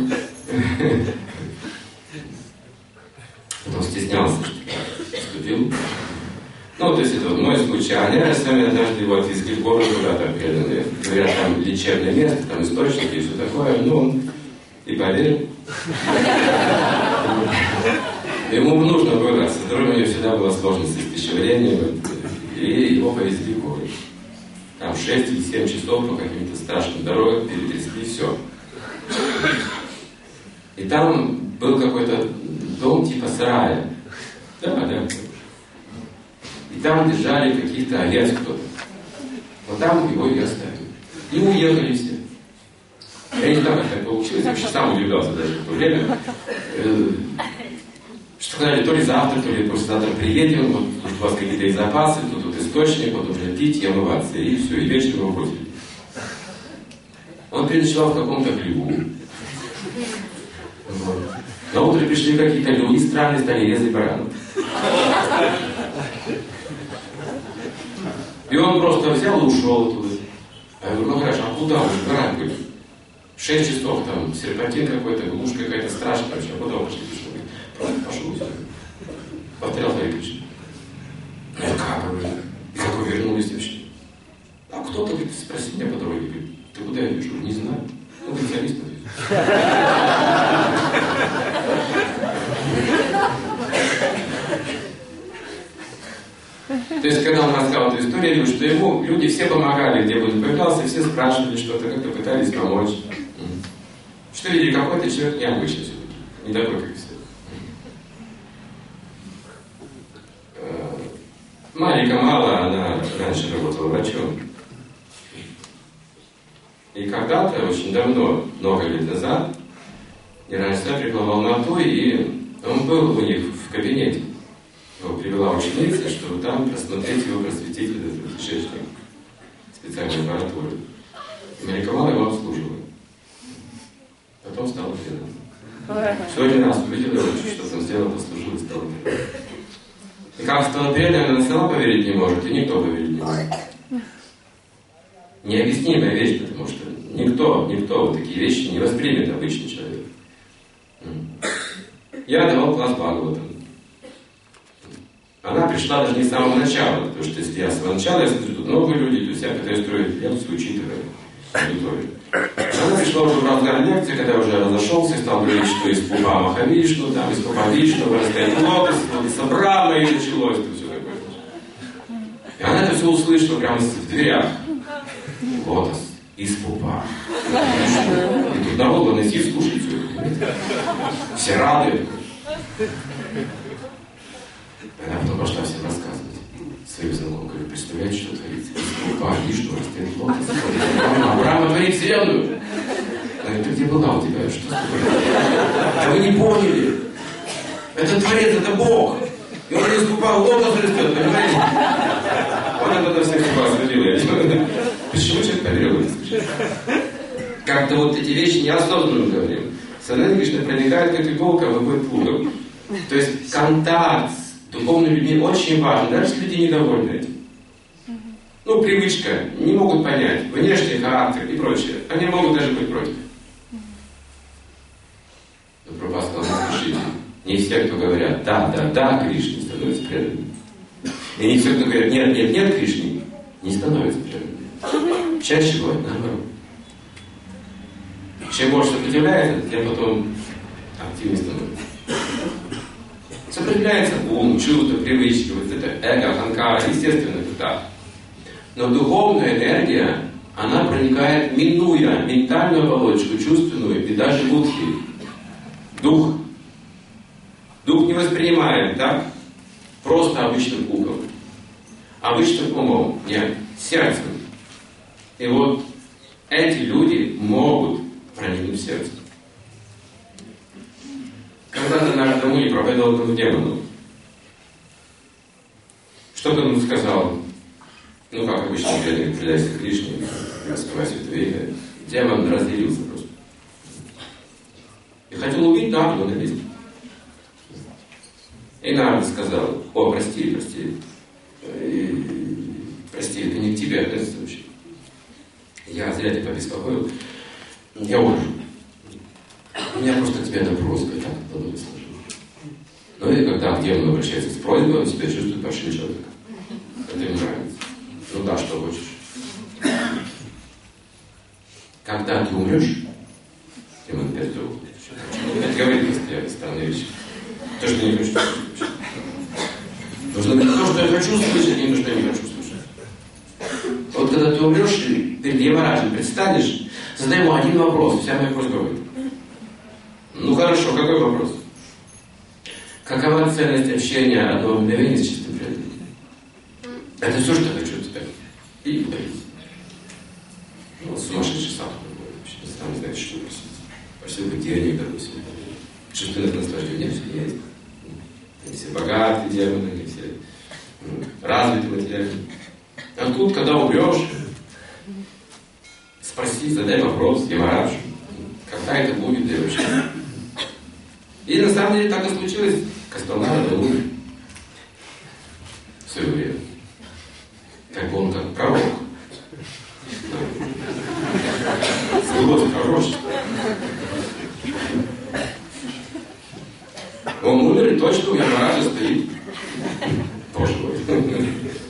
Потом стеснялся, что вступил. Ну, то есть это вот мой случай. А они сами однажды его отвезли в город куда-то преданные. Говорят, там лечебное место, там источники и все такое. Ну, он и поверил. Ему нужно было, со здоровьем у него всегда была сложность с пищеварением. И его повезли в город. Там шесть или семь часов по каким-то страшным дорогам перетрясли, все. И там был какой-то дом типа сарая. Да, да. И там держали каких-то овец кто-то. Вот там его и оставили. И уехали все. Я не знаю, как так получилось, я вообще сам удивлялся даже в то время. Что сказали, то ли завтра, то ли послезавтра приедем, вот у вас какие-то запасы, тут вот источник, вот нужно пить и омываться, и все, и вечером его бросили. Он переночевал в каком-то хлеву. Вот. На утро пришли какие-то люди странные, стали резать баранов. И он просто взял и ушел оттуда. А я говорю, ну хорошо, а куда он? Баран были? Шесть часов там, серпантин какой-то, глушь какая-то страшная вообще, а куда он пошли? Просто пошел все. Повторял свои ключи. Ну как вы? И как вы вернулись вообще? А кто-то, говорит, спросил меня по дороге, говорит, ты куда я вижу? Не знаю. Ну, говорит, садись, подвез. То есть, когда он рассказал эту историю, я говорю, что ему люди все помогали, где бы он появлялся, все спрашивали что-то, как-то пытались помочь. Что видели, какой-то человек необычный все-таки, не такой, как все. Марика Мала, она раньше работала врачом. И когда-то, очень давно, много лет назад, я раньше приехал в Алмату, и он был у них в кабинете. Его привела ученица, чтобы там просмотреть его просветитель, этот кишечник, специальную аппаратуру. И Марика Мала его обслуживала. Потом стала преданным. Всего один раз увидела его, что он сделал, послужил и стал преданным. И как стала преданным, она сама поверить не может, и никто поверить не может. Необъяснимая вещь, потому что никто, никто вот такие вещи не воспримет обычный человек. Я давал класс Бхагаватам. Она пришла даже не с самого начала, потому что если я с самого начала, я смотрю, тут много людей, то есть я пытаюсь строить лекцию, учитывая аудиторию. Она пришла уже в разгар лекции, когда я уже разошелся и стал говорить, что из Пупа Махавишну, там из Пупа Вишну вырастает лотос, лотоса Брахма, и началось это все такое. И она это все услышала прямо в дверях. Лотос из Пупа. И тут народ был найти, слушать все это. Все рады. Она потом пошла всем рассказывать своим знакомым. Говорю, представляете, что творится? Из Пупа Вишну растет лотос. Брахма творит вселенную. Она говорит, ты где была у тебя? Что с тобой? Да вы не поняли. Это Творец, это Бог. И он из Пупа лотос растет, понимаете? Она тогда всех вас осудила. Почему человек поверил? Как-то вот эти вещи неосознанно говорим. Сознание, конечно, проникает как иголка в любой плугом. То есть контакт с духовными людьми очень важен, даже если люди недовольны этим. Ну, привычка, не могут понять, внешний характер и прочее. Они могут даже быть против. Но Прабхупада сказал, не спешите. Не все, кто говорят «да, да, да» Кришне, становятся преданными. И не все, кто говорят «нет, нет, нет» Кришне, не становятся преданными. Чаще бывает наоборот. Чем больше сопротивляется, тем потом активнее становится. Сопротивляется ум, чувство, привычки, вот это эго, ханкара, естественно, это так. Но духовная энергия, она проникает, минуя ментальную оболочку, чувственную и даже будхи. Дух. Дух не воспринимает так, просто обычным ухом. Обычным умом, нет, сердцем. И вот эти люди могут проникнуть в сердце. Когда-то наш Дамуни проповедовал этому демону. Что-то он сказал. Ну, как обычно, преданный предайся Кришне, раскрывая святое имя. Демон разделился просто. И хотел убить Нарду на месте. И Нарда сказал: о, прости, прости. И, прости, это не к тебе относится вообще. Я зря тебя побеспокоил. Я ухожу. У меня просто к тебе допрос, я так подумать сложил. Ну и когда к демону обращается с просьбой, он себя чувствует большим человеком. Это ему нравится. Ну да, что хочешь. Когда ты умрешь, демон опять вдруг. Опять говорит постоянно странные вещи. То, что не хочу слышать. Нужно говорить то, что я хочу слышать, не то, что я не хочу слышать. Вот когда ты умрешь, перед Ямараджем предстанешь, задай ему один вопрос, вся моя просьба будет. Ну хорошо, какой вопрос? Какова ценность общения одного мгновения с чистым преданным? Это все, что я хочу от тебя. И удалить. Ну, сумасшедший сам вообще, сам не знает, что. все бытие, допустим. Чувственное наслаждение все есть. Они все богатые демоны, они все развиты материально. А тут, когда умрешь, спроси, задай вопрос, Ямарадж, когда это будет, да вообще. И на самом деле так и случилось. Кастамара умер в свое время. Как бы он как пророк. Сбылось пророчество. Он умер, и точно у Ямараджа стоит. Тоже будет.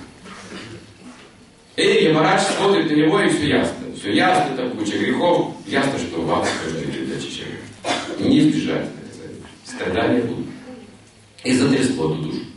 И Ямарадж смотрит на него, и все ясно. Все ясно, там куча грехов. Ясно, что в ад скажет передачи человека. Не избежать. Страдания будут. И затрясло эту душу.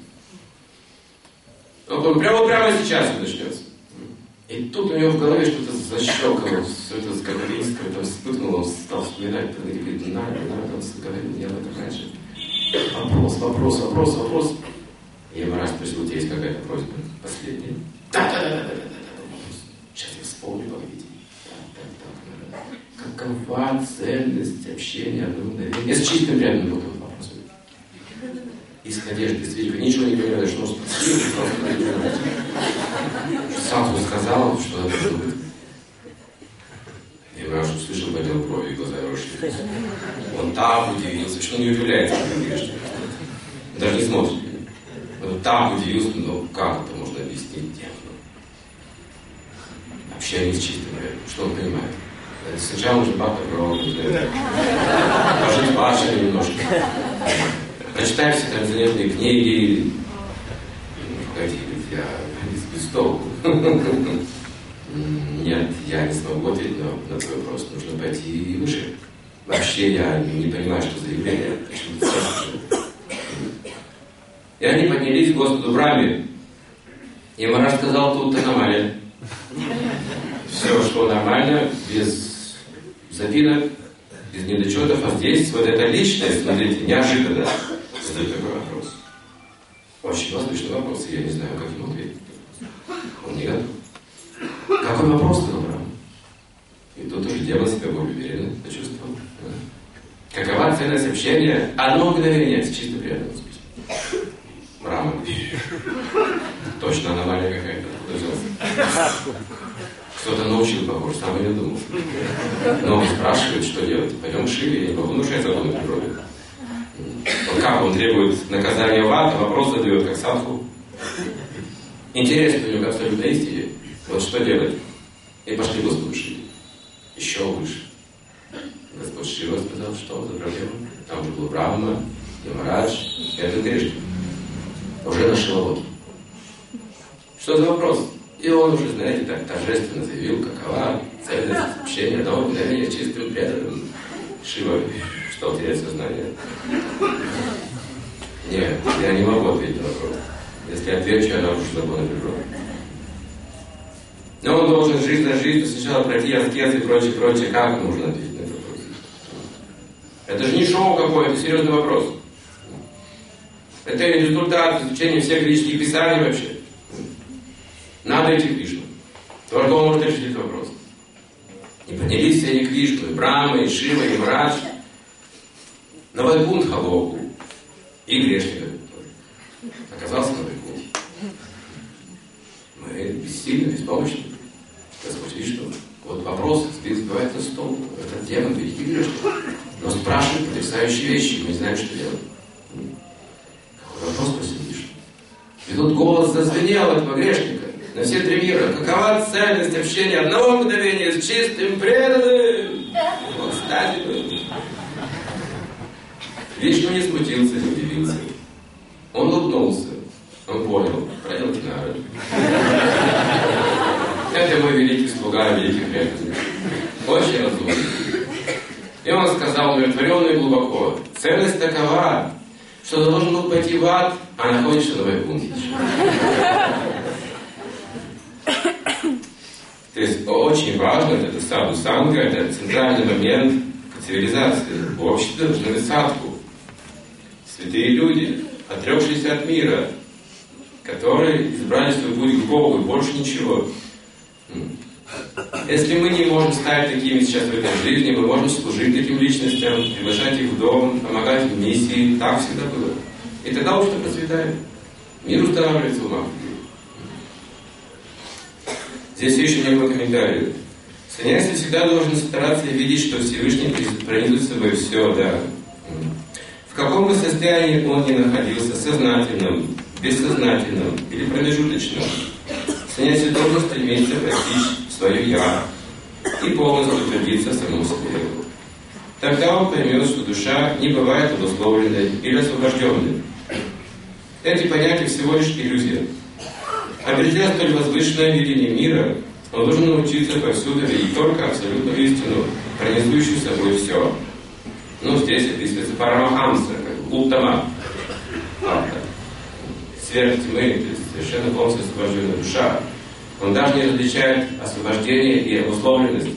Вот прямо, прямо сейчас это начнется. И тут у него в голове что-то защелкало, все это скандалистское, там вспыхнуло, он стал вспоминать, и говорит, не надо, не надо, он говорил, я об этом раньше. Вопрос, вопрос, вопрос, вопрос. И Ямарадж спросил, у тебя есть какая-то просьба? Последняя. Да, да, да, да, да, да, да. Сейчас я вспомню, погодите. Так, так, так. Какова ценность общения одного мгновения? Я с чистым рядом был этот вопрос. Исходя из свечка, ничего не понимаю, что он спросил, просто Садху сказал, что это будет. И Ямарадж услышал, поднял брови, и глаза его расширились. Он так удивился, что он не удивляется, как говоришь. Даже не смотрит. Он так удивился, но как это можно объяснить демону? Общение с чистым рядом, что он понимает? Сначала нужно бабка проводить, пожить пашами немножко. Прочитай все там занятные книги. Погоди, я без толку. Нет, я не смогу ответить на, на твой вопрос. Нужно пойти выше. Вообще я не понимаю, что за явление. И они поднялись к Господу Брахме. И Ямарадж сказал, тут аномалия. Все, что нормально, без запинок, без недочетов, а здесь вот эта личность, смотрите, неожиданно задает такой вопрос. Очень возвышенный вопрос, и я не знаю, как ему ответить. Он не готов. Какой вопрос ты набрал? И тут уже демон себя более уверенно почувствовал. Какова ценность общения? Одно мгновение с чисто приятным способом. Брахма. Точно аномалия какая-то. Кто-то научил, похоже, сам и не думал. Но он спрашивает, что делать. Пойдем к Шиве, я не могу нарушать законы природы. Вот как он требует наказания в ад, а вопрос задает, как Садху. Интересно у него к абсолютной истине. Вот что делать? И пошли к Господу Шиве. Еще выше. Господь Шива сказал, что за проблема. Там уже был Брахма, Ямарадж, и это Кришна. Уже на Шиловоде. Что за вопрос? И он уже, знаете, так торжественно заявил, какова ценность общения одного мгновения с чистым преданным. Шива стал терять сознание. Нет, я не могу ответить на вопрос. Если отвечу, я нарушу законы природы. Но он должен жизнь за жизнью сначала пройти аскез и прочее, прочее. Как нужно ответить на этот вопрос? Это же не шоу какое-то, серьезный вопрос. Это результат изучения всех ведических писаний вообще. Надо идти к Вишну. Только он может решить этот вопрос. И поднялись все они к Вишну, и Брахма, и Шива, и Ямарадж. На Вайкунтха Локу. И грешника тоже. Оказался на Вайкунтхе. Мы бессильны, беспомощны. Господь Вишну. Вот вопрос сбивает на стол. Этот демон, великий грешник. Но спрашивает потрясающие вещи, мы не знаем, что делать. Какой вопрос спросил Вишну? И тут голос зазвенел этого грешника на все три мира. Какова ценность общения одного мгновения с чистым преданным? Вот, кстати, Вишну не смутился, не удивился. Он улыбнулся. Он понял. Проделки нары. Это мой великий слуга, великий преданный. Очень разумный. И он сказал умиротворенно и глубоко. Ценность такова, что ты должен был пойти в ад, а находишься на Вайкунтхе. То есть очень важно, это саду санга, это центральный момент цивилизации. В обществе должны быть садху. Святые люди, отрекшиеся от мира, которые избрали свой путь к Богу, и больше ничего. Если мы не можем стать такими сейчас в этой жизни, мы можем служить таким личностям, приглашать их в дом, помогать в миссии. Так всегда было. И тогда общество процветает. Мир устанавливается в умах. Здесь еще немного комментариев. Саньяси всегда должен стараться видеть, что Всевышний пронизывает собой все, да. В каком бы состоянии он ни находился, сознательном, бессознательном или промежуточном, саньяси должен стремиться постичь свое «я» и полностью утвердиться в самом себе. Тогда он поймет, что душа не бывает обусловленной или освобожденной. Эти понятия всего лишь иллюзия. Обретя столь возвышенное видение мира, он должен научиться повсюду видеть только абсолютную истину, пронесущую собой все. Ну, здесь описывается Парамахамса, как Уттама, сверх тьмы, то есть совершенно полностью освобожденная душа. Он даже не различает освобождение и обусловленность.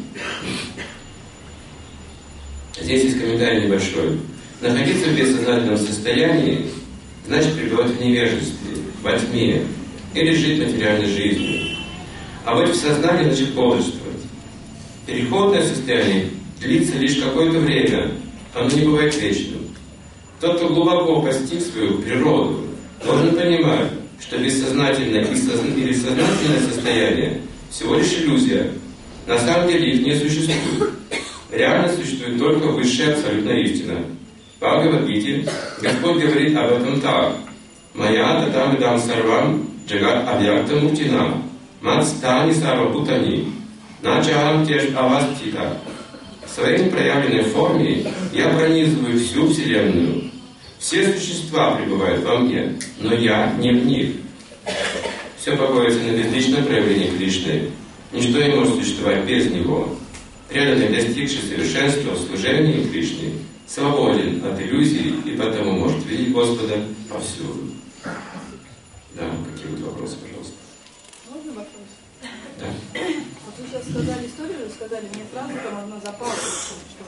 Здесь есть комментарий небольшой. Находиться в бессознательном состоянии значит пребывать в невежестве, во тьме, или жить материальной жизнью. А быть в сознании значит бодрствовать. Переходное состояние длится лишь какое-то время, оно не бывает вечным. Тот, кто глубоко постиг свою природу, должен понимать, что бессознательное или сознательное состояние всего лишь иллюзия. На самом деле их не существует. Реально существует только высшая абсолютная истина. В Бхагавад-гите Господь говорит об этом так. «Мая татам идам сарвам джагат абьякта муктина мат стани сарвабутани начахам теж авастита». В своей проявленной форме я пронизываю всю Вселенную. Все существа пребывают во мне, но я не в них. Все покоится на безличном проявлении Кришны. Ничто не может существовать без него. Преданный, достигший совершенства в служении Кришне, свободен от иллюзий и потому может видеть Господа повсюду. Да, какие вот вопросы, пожалуйста? Можно вопрос? Да. Вот вы сейчас сказали историю, сказали, мне сразу там одна запала. Что...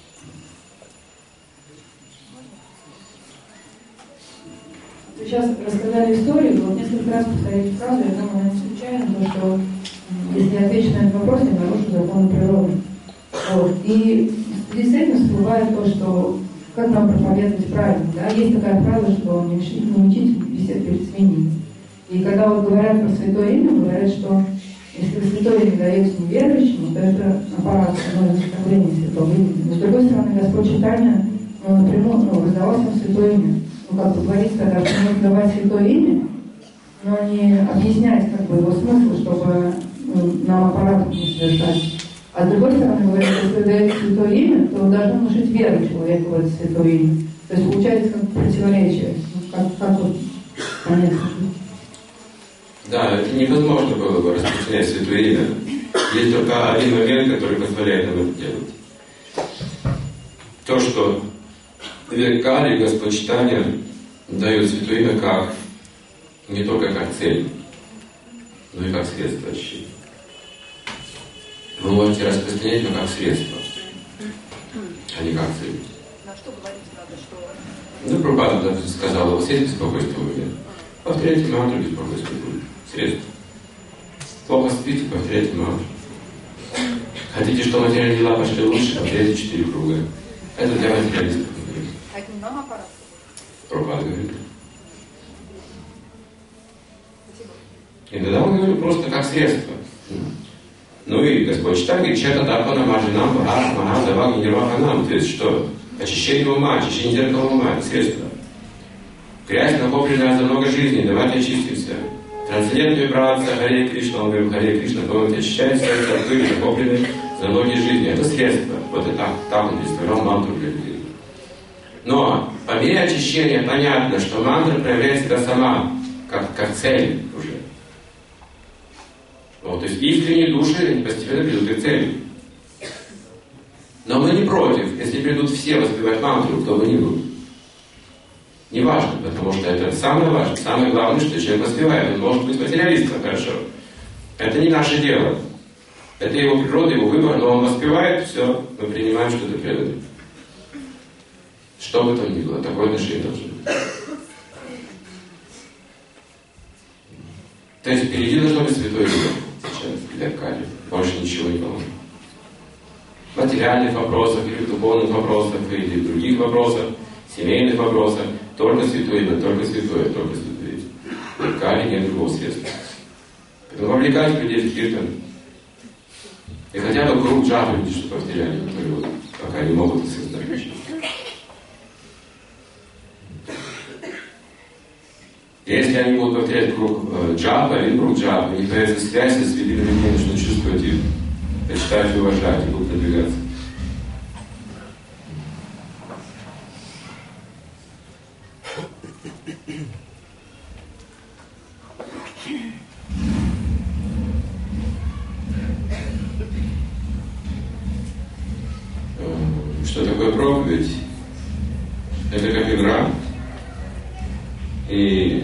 Вы сейчас рассказали историю, вот несколько раз повторяете фразу, я думаю, это случайно, то, что если я отвечу на этот вопрос, я нарушу законы природы. Вот. И в связи с этим всплывает то, что как нам проповедовать правильно. Да? Есть такая фраза, что не учить, не учить бесед перед свиньей. И когда вот говорят про святое имя, говорят, что если вы святое имя даете неверующему, то это аппарат становится составлением святого имени. Но с другой стороны, Господь Чайтанья ну, напрямую ну, раздавал нам святое имя. Ну, как бы говорится, тогда, что нужно давать святое имя, но не объяснять как бы, его смысл, чтобы ну, нам аппарат не совершать. А с другой стороны, говорят, если вы даете святое имя, то должно внушить веру человеку в это святое имя. То есть получается как противоречие. Ну, как, как вот понять? Да, это невозможно было бы распространять святое имя. Есть только один момент, который позволяет нам это делать. То, что в век Кали Господь Чайтанья дает святое имя как не только как цель, но и как средство очищения. Вы можете распространять, но как средство, а не как цель. На что говорить надо, что... Ну, Прабхупада сказала, у вас есть беспокойство в уме? Повторяйте мантру, беспокойство будет. Средство. Плохо спите, повторяйте мантру. Хотите, что материальные дела пошли лучше, повторяйте четыре круга. Это для материалистов. А это не нам аппарат? Прабхупада говорит. Спасибо. И тогда он говорит просто как средство. Ну и Господь Чайтанья говорит, чета тапана мажинам бхаш маха даваг нирваханам. То есть что? Очищение ума, очищение зеркала ума, это средство. Грязь, накопленная за много жизней, давайте очистимся. Трансцендентная вибрация, Харе Кришна, он говорит, Харе Кришна, помните, очищается от пыли, накопленной за многие жизни. Это средство. Вот и так, так он представлял мантру для людей. Но по мере очищения понятно, что мантра проявляет себя сама, как, как цель уже. Вот, то есть искренние души, они постепенно придут к цели. Но мы не против, если придут все воспевать мантру, кто бы ни был. Не важно, потому что это самое важное, самое главное, что человек воспевает. Он может быть материалистом, хорошо. Это не наше дело. Это его природа, его выбор, но он воспевает, все, мы принимаем, что это преданное. Что бы там ни было, такое отношение должно быть. То есть впереди должно быть святое имя сейчас. тебя кайф. Больше ничего не волнует. В материальных вопросах, или в духовных вопросах, или в других вопросах, семейных вопросах, только святое имя, только святое, только святое. И кайф нет другого средства. Поэтому вовлекать людей в киртан. И хотя бы круг джапы люди, что повторяли, которые вот, пока не могут осознать ничего. Если они будут повторять круг э, джапа, или круг джапа, у них появится связь с великими людьми, что чувствуют их, почитать и уважать, и будут продвигаться. Что такое проповедь? Это как игра. И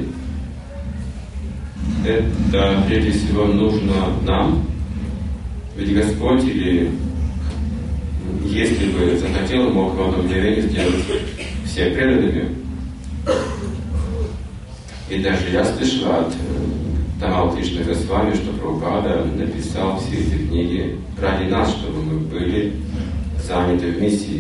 это прежде всего нужно нам. Ведь Господь, или если бы захотел, мог в одно мгновение сделать всех преданными. И даже я слышал от Тамал Кришны Госвами, что Прабхупада написал все эти книги ради нас, чтобы мы были заняты в миссии.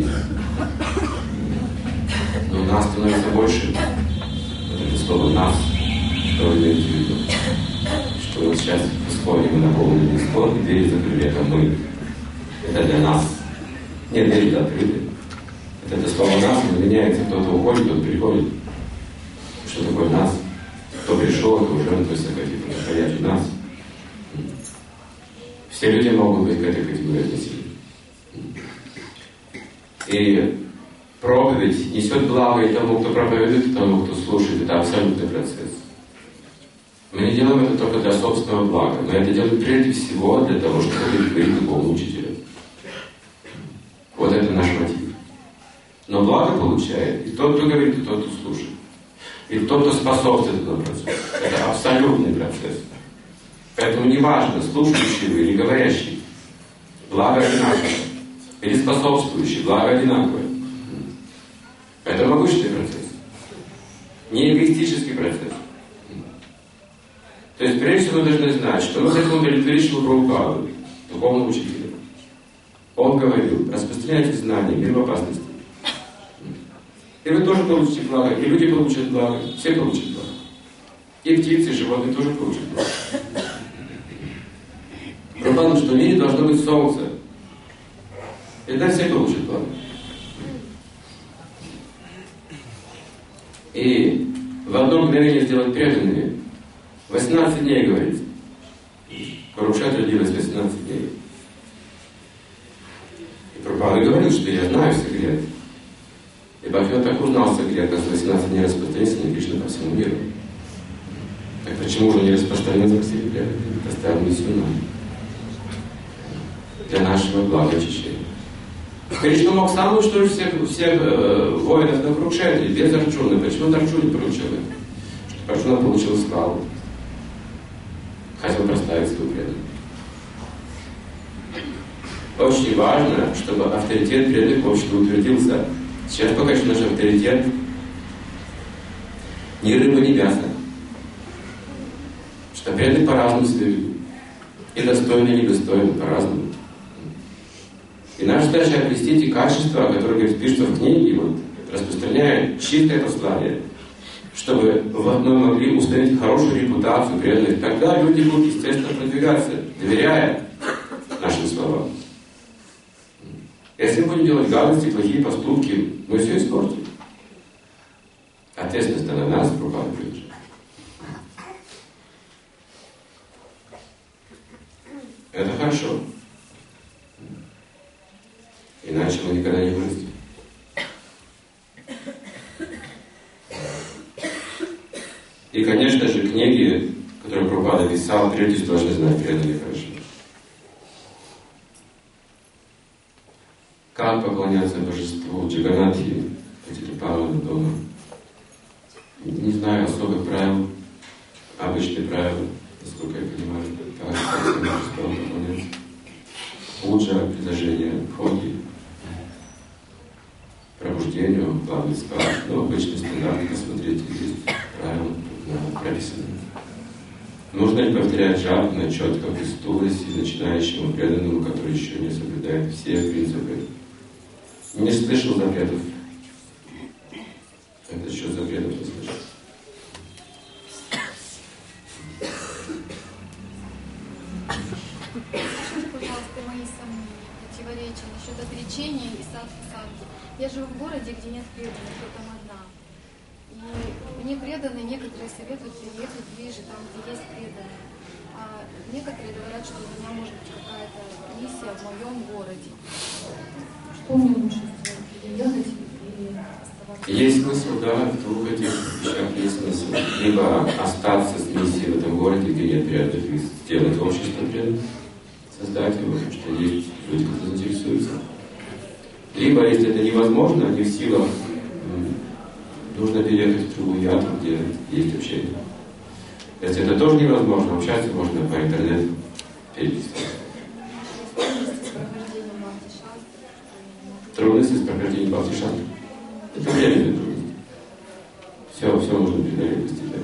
Но нас становится больше. Вот это слово «нас», что вы имеете в виду? Что вот сейчас в исходе мы наполнили исход, и двери закрыли, это мы. Это для нас. Нет, двери открыты. Вот это слово «нас» меняется, кто-то уходит, кто-то приходит. Что такое «нас»? Кто пришел, это уже высокотипно настоящий нас. Все люди могут быть к этой категории относительно. И проповедь несет благо и тому, кто проповедует, и тому, кто слушает. Это абсолютный процесс. Мы не делаем это только для собственного блага. Мы это делаем прежде всего для того, чтобы удовлетворить духовного учителя. Вот это наш мотив. Но благо получает и тот, кто говорит, и тот, кто слушает. И тот, кто способствует этому процессу. Это абсолютный процесс. Поэтому не важно, слушающий вы или говорящий. Благо одинаковое. Или способствующий, благо одинаковое. Это обычный процесс. Не эгоистический процесс. То есть, прежде всего, мы должны знать, что мы хотим удовлетворить Шрилу Прабхупаду, духовного учителя. Он говорил: распространяйте знания, мир в опасности. И вы тоже получите благо, и люди получат благо, все получат благо. И птицы, и животные тоже получат благо. Прабхупада, что в мире должно быть солнце. И тогда все получат благо. И в одно мгновение сделать преданными. восемнадцать дней, говорится. Курукшетра длилась восемнадцать дней. И Прабхупада говорил, что я знаю секрет. И Бхактивинода Тхакур знал секрет, как за восемнадцать дней распространится на Кришну по всему миру. Так почему же не распространился по всей земле? Поставил миссию нам. Для нашего блага очищения. Кришна мог сам уничтожить всех, всех э, воинов на Курукшетре, без Арджуны. Почему Арджуна поручил это? Чтобы Арджуна получил славу. Хотел прославить свою преданность. Очень важно, чтобы авторитет преданных общества утвердился. Сейчас пока что наш авторитет ни рыба, ни мясо. Что преданные по-разному себя ведут. И достойны, и недостойны по-разному. И наша задача обрести эти качества, которые, говорит, пишутся в книге, и вот, распространяя чистое послание, чтобы мы могли установить хорошую репутацию преданных. Тогда люди будут, естественно, продвигаться, доверяя нашим словам. Если мы будем делать гадости, плохие поступки, мы все испортим. Ответственность на нас, Прабхупада придет. Это хорошо. Иначе мы никогда не вырастем. И, конечно же, книги, которые Прабхупада писал, прежде всего должны знать преданные хорошо. Как поклоняться божеству Джаганатхи, Патитапавана дома. Не знаю особых правил, обычные правила, насколько я понимаю, как божеству поклоняться. Пуджа, предложение, хоги, пробуждению, плавный спад. Ну, обычный стандарт, посмотрите, есть правила прописаны. Нужно ли повторять жадно, четко, без стулости, начинающему преданному, который еще не соблюдает все принципы? Не слышал запретов. Это что запретов не слышал? Скажите, пожалуйста, мои сомнения, противоречия насчет отречения и садхи-садхи. Я живу в городе, где нет преданных, я там одна. И мне преданные некоторые советуют переехать ближе, там, где есть преданные. А некоторые говорят, что у меня может быть какая-то миссия в моем городе. Что мне лучше сделать? Переехать или оставаться? Есть смысл, да, в двух этих вещах есть смысл. Либо остаться с миссией в этом городе, где нет преданных, и сделать общество преданных, создать его, потому что есть люди, кто заинтересуется. Либо, если это невозможно, не в силах, нужно переехать в другую ятру, где есть общение. Если это тоже невозможно, общаться можно по интернету, переписываться. Трудности с прохождением Бхакти-шастры. Это временные трудности. Все, все можно преодолеть постепенно.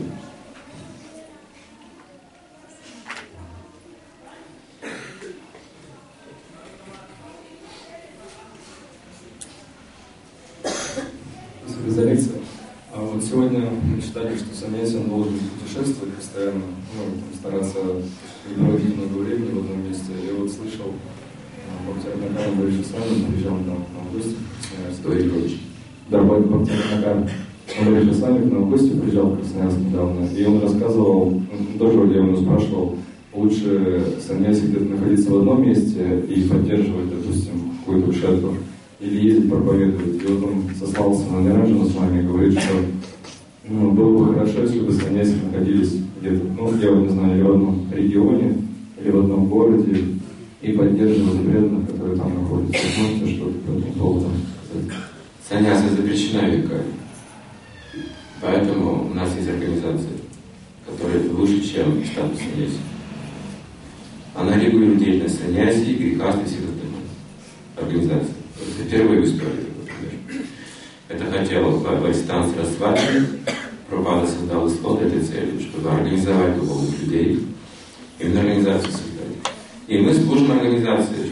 Спасибо за лекцию. А вот сегодня мы читали, что саньяси он должен путешествовать постоянно, ну, там, стараться не проводить много времени в одном месте. Я вот слышал, Бхактивinoda Борис Исламович приезжал к нам в гости. Стоит громче. Да, Бхактивinoda Борис Исламович к нам в гости приезжал в Красноярск недавно. И он рассказывал, тоже я его спрашивал, лучше саньяси где-то находиться в одном месте и поддерживать, допустим, какую-то кшетру, или ездить проповедовать. И вот он сослался на Ниранджану с вами и говорит, что ну, было бы хорошо, если бы саньяси находились где-то, ну, я вот не знаю, или в одном регионе, или в одном городе, и поддерживали преданных, которые там находятся. Можете что-то по этому поводу сказать? Саньяса запрещена веками. Поэтому у нас есть организация, которая выше, чем статус саньяси. Она регулирует деятельность саньяси и грехастов и всех остальных. Организация. Это впервые в истории. Это хотел Вайстан Сарасвати. Прабхупада создал исло для этой цели, чтобы организовать духовных людей, именно организацию создать. И мы служим организации.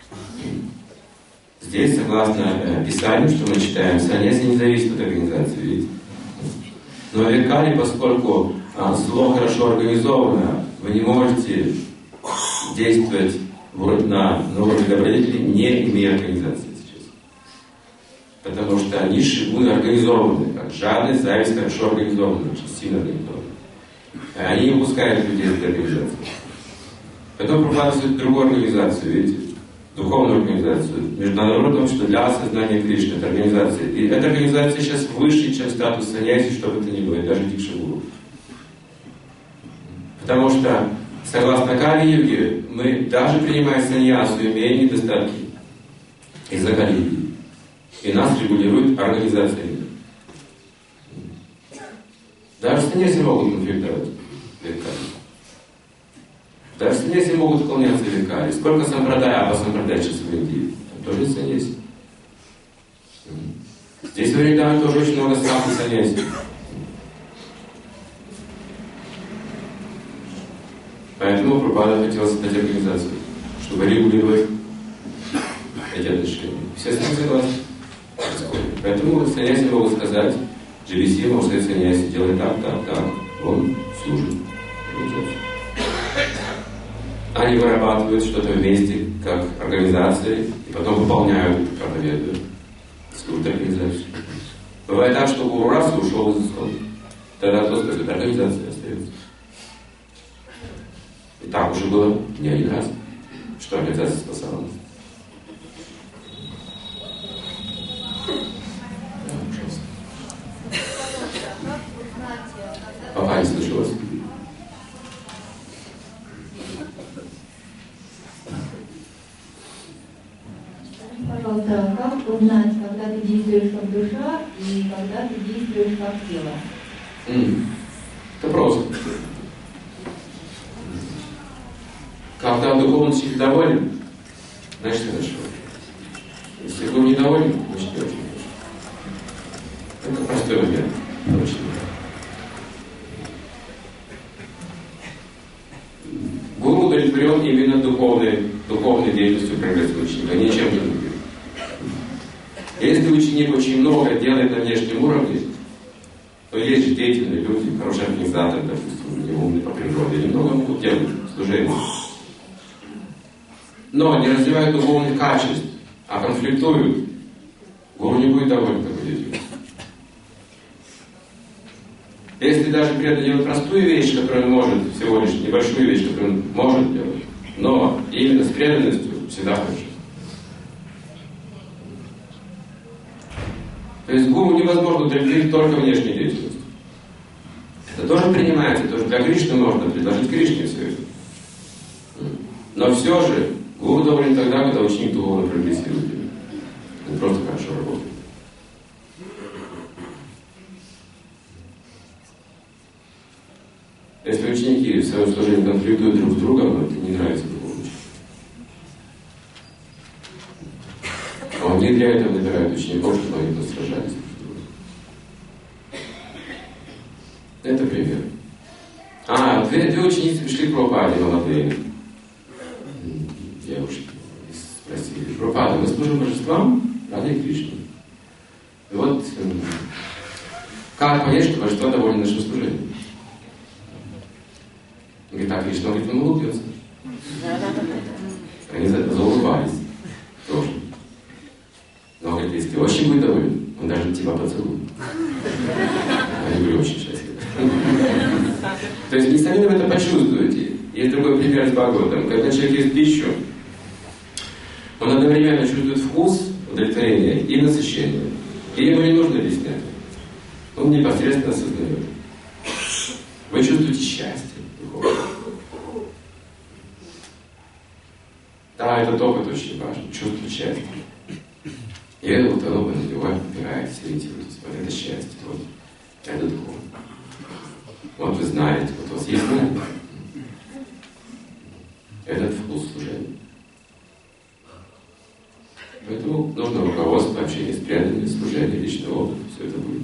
Здесь, согласно э, Писанию, что мы читаем, саньяси не зависит от организации, видите? Но в Викаре, поскольку а, зло хорошо организовано, вы не можете действовать на, на уровне добродетелей, не имея организации сейчас. Потому что низшие гуны организованы, как жадность, зависть хорошо организованы, очень сильно организованы. Они не пускают людей из этой организации. Потом пропадают другую организацию, видите? Духовную организацию, международную, что для создания Кришны, это организация. И эта организация сейчас выше, чем статус саньяси, что бы это ни было, и даже дикшагуру. Потому что, согласно Кали-юге, мы, даже принимая саньясу, имеем недостатки из-за Кали-юги. И нас регулирует организация. Даже саньяси могут конфликтовать веками. Даже саньяси могут уклоняться веками. Сколько сампрадая, а по сампрадай сейчас в Индии? Там тоже саньяси. Здесь в Вриндаване тоже очень много садху саньяси. Поэтому Прабхупада хотел создать организацию, чтобы регулировать эти отношения. Все с ним согласны. Поэтому саньяси могут сказать, джи би си может сказать саньяси, делай так, так, так. Он служит организации. Они вырабатывают что-то вместе, как организации, и потом выполняют, проповедуют, служат организацию. Бывает так, что гуру раз и ушел из исхода. Тогда кто скажет, организация остается. И так уже было не один раз, что организация спасала нас. Папа не слышалось. Пожалуйста, как узнать, когда ты действуешь как душа и когда ты действуешь как тело? Mm. Это просто. Когда в духовности доволен, значит хорошо. Если вы недоволен, значит не очень хорошо. Это простой момент. духовной, духовной деятельностью прогрессивного ученика, ничем другим. Если ученик очень много делает на внешнем уровне, то есть же деятельные люди, хорошие организаторы, допустим, не умные по природе, немного могут делать служение. Но не развивают духовных качеств, а конфликтуют, гуру не будет доволен такой деятельностью. Если даже преданный делает простую вещь, которую он может, всего лишь небольшую вещь, которую он может делать, но именно с преданностью всегда хорошо. То есть гуру невозможно удовлетворить только внешней деятельностью. Это тоже принимается, тоже для Кришны можно предложить Кришне все это. Но все же гуру доволен тогда, когда ученик духовно прогрессирует. Он просто хорошо работает. Если ученики в своем служении конфликтуют друг с другом, это не нравится другому ученику. А он не для этого набирает учеников, чтобы они сражались друг с другом. Это пример. А, две, две ученицы пришли к Прабхупаде, молодые. Девушки спросили: Прабхупада, мы служим божествам, Радhe и Кришне. И вот как понять, что божества довольны нашим служением? Говорит, так, Кришна, говорит, он улыбнется. Они заулыбались тоже. Но, говорит, если ты очень будет доволен, он даже тебя поцелует. Они были очень счастливы. То есть, несомненно, вы это почувствуете. Есть другой пример с Бхагаватом. Когда человек ест пищу, он одновременно чувствует вкус, удовлетворение и насыщение. И ему не нужно объяснять. Он непосредственно осознает. Вы чувствуете счастье. Да, этот опыт очень важен, чувство счастья. И это вот оно надевает, набирает, сориентируйтесь. Вот это счастье, вот это духовно. Вот вы знаете, вот у вас есть знание. Этот вкус служения. Поэтому нужно руководство, общение с преданными, служение, личный опыт, все это будет.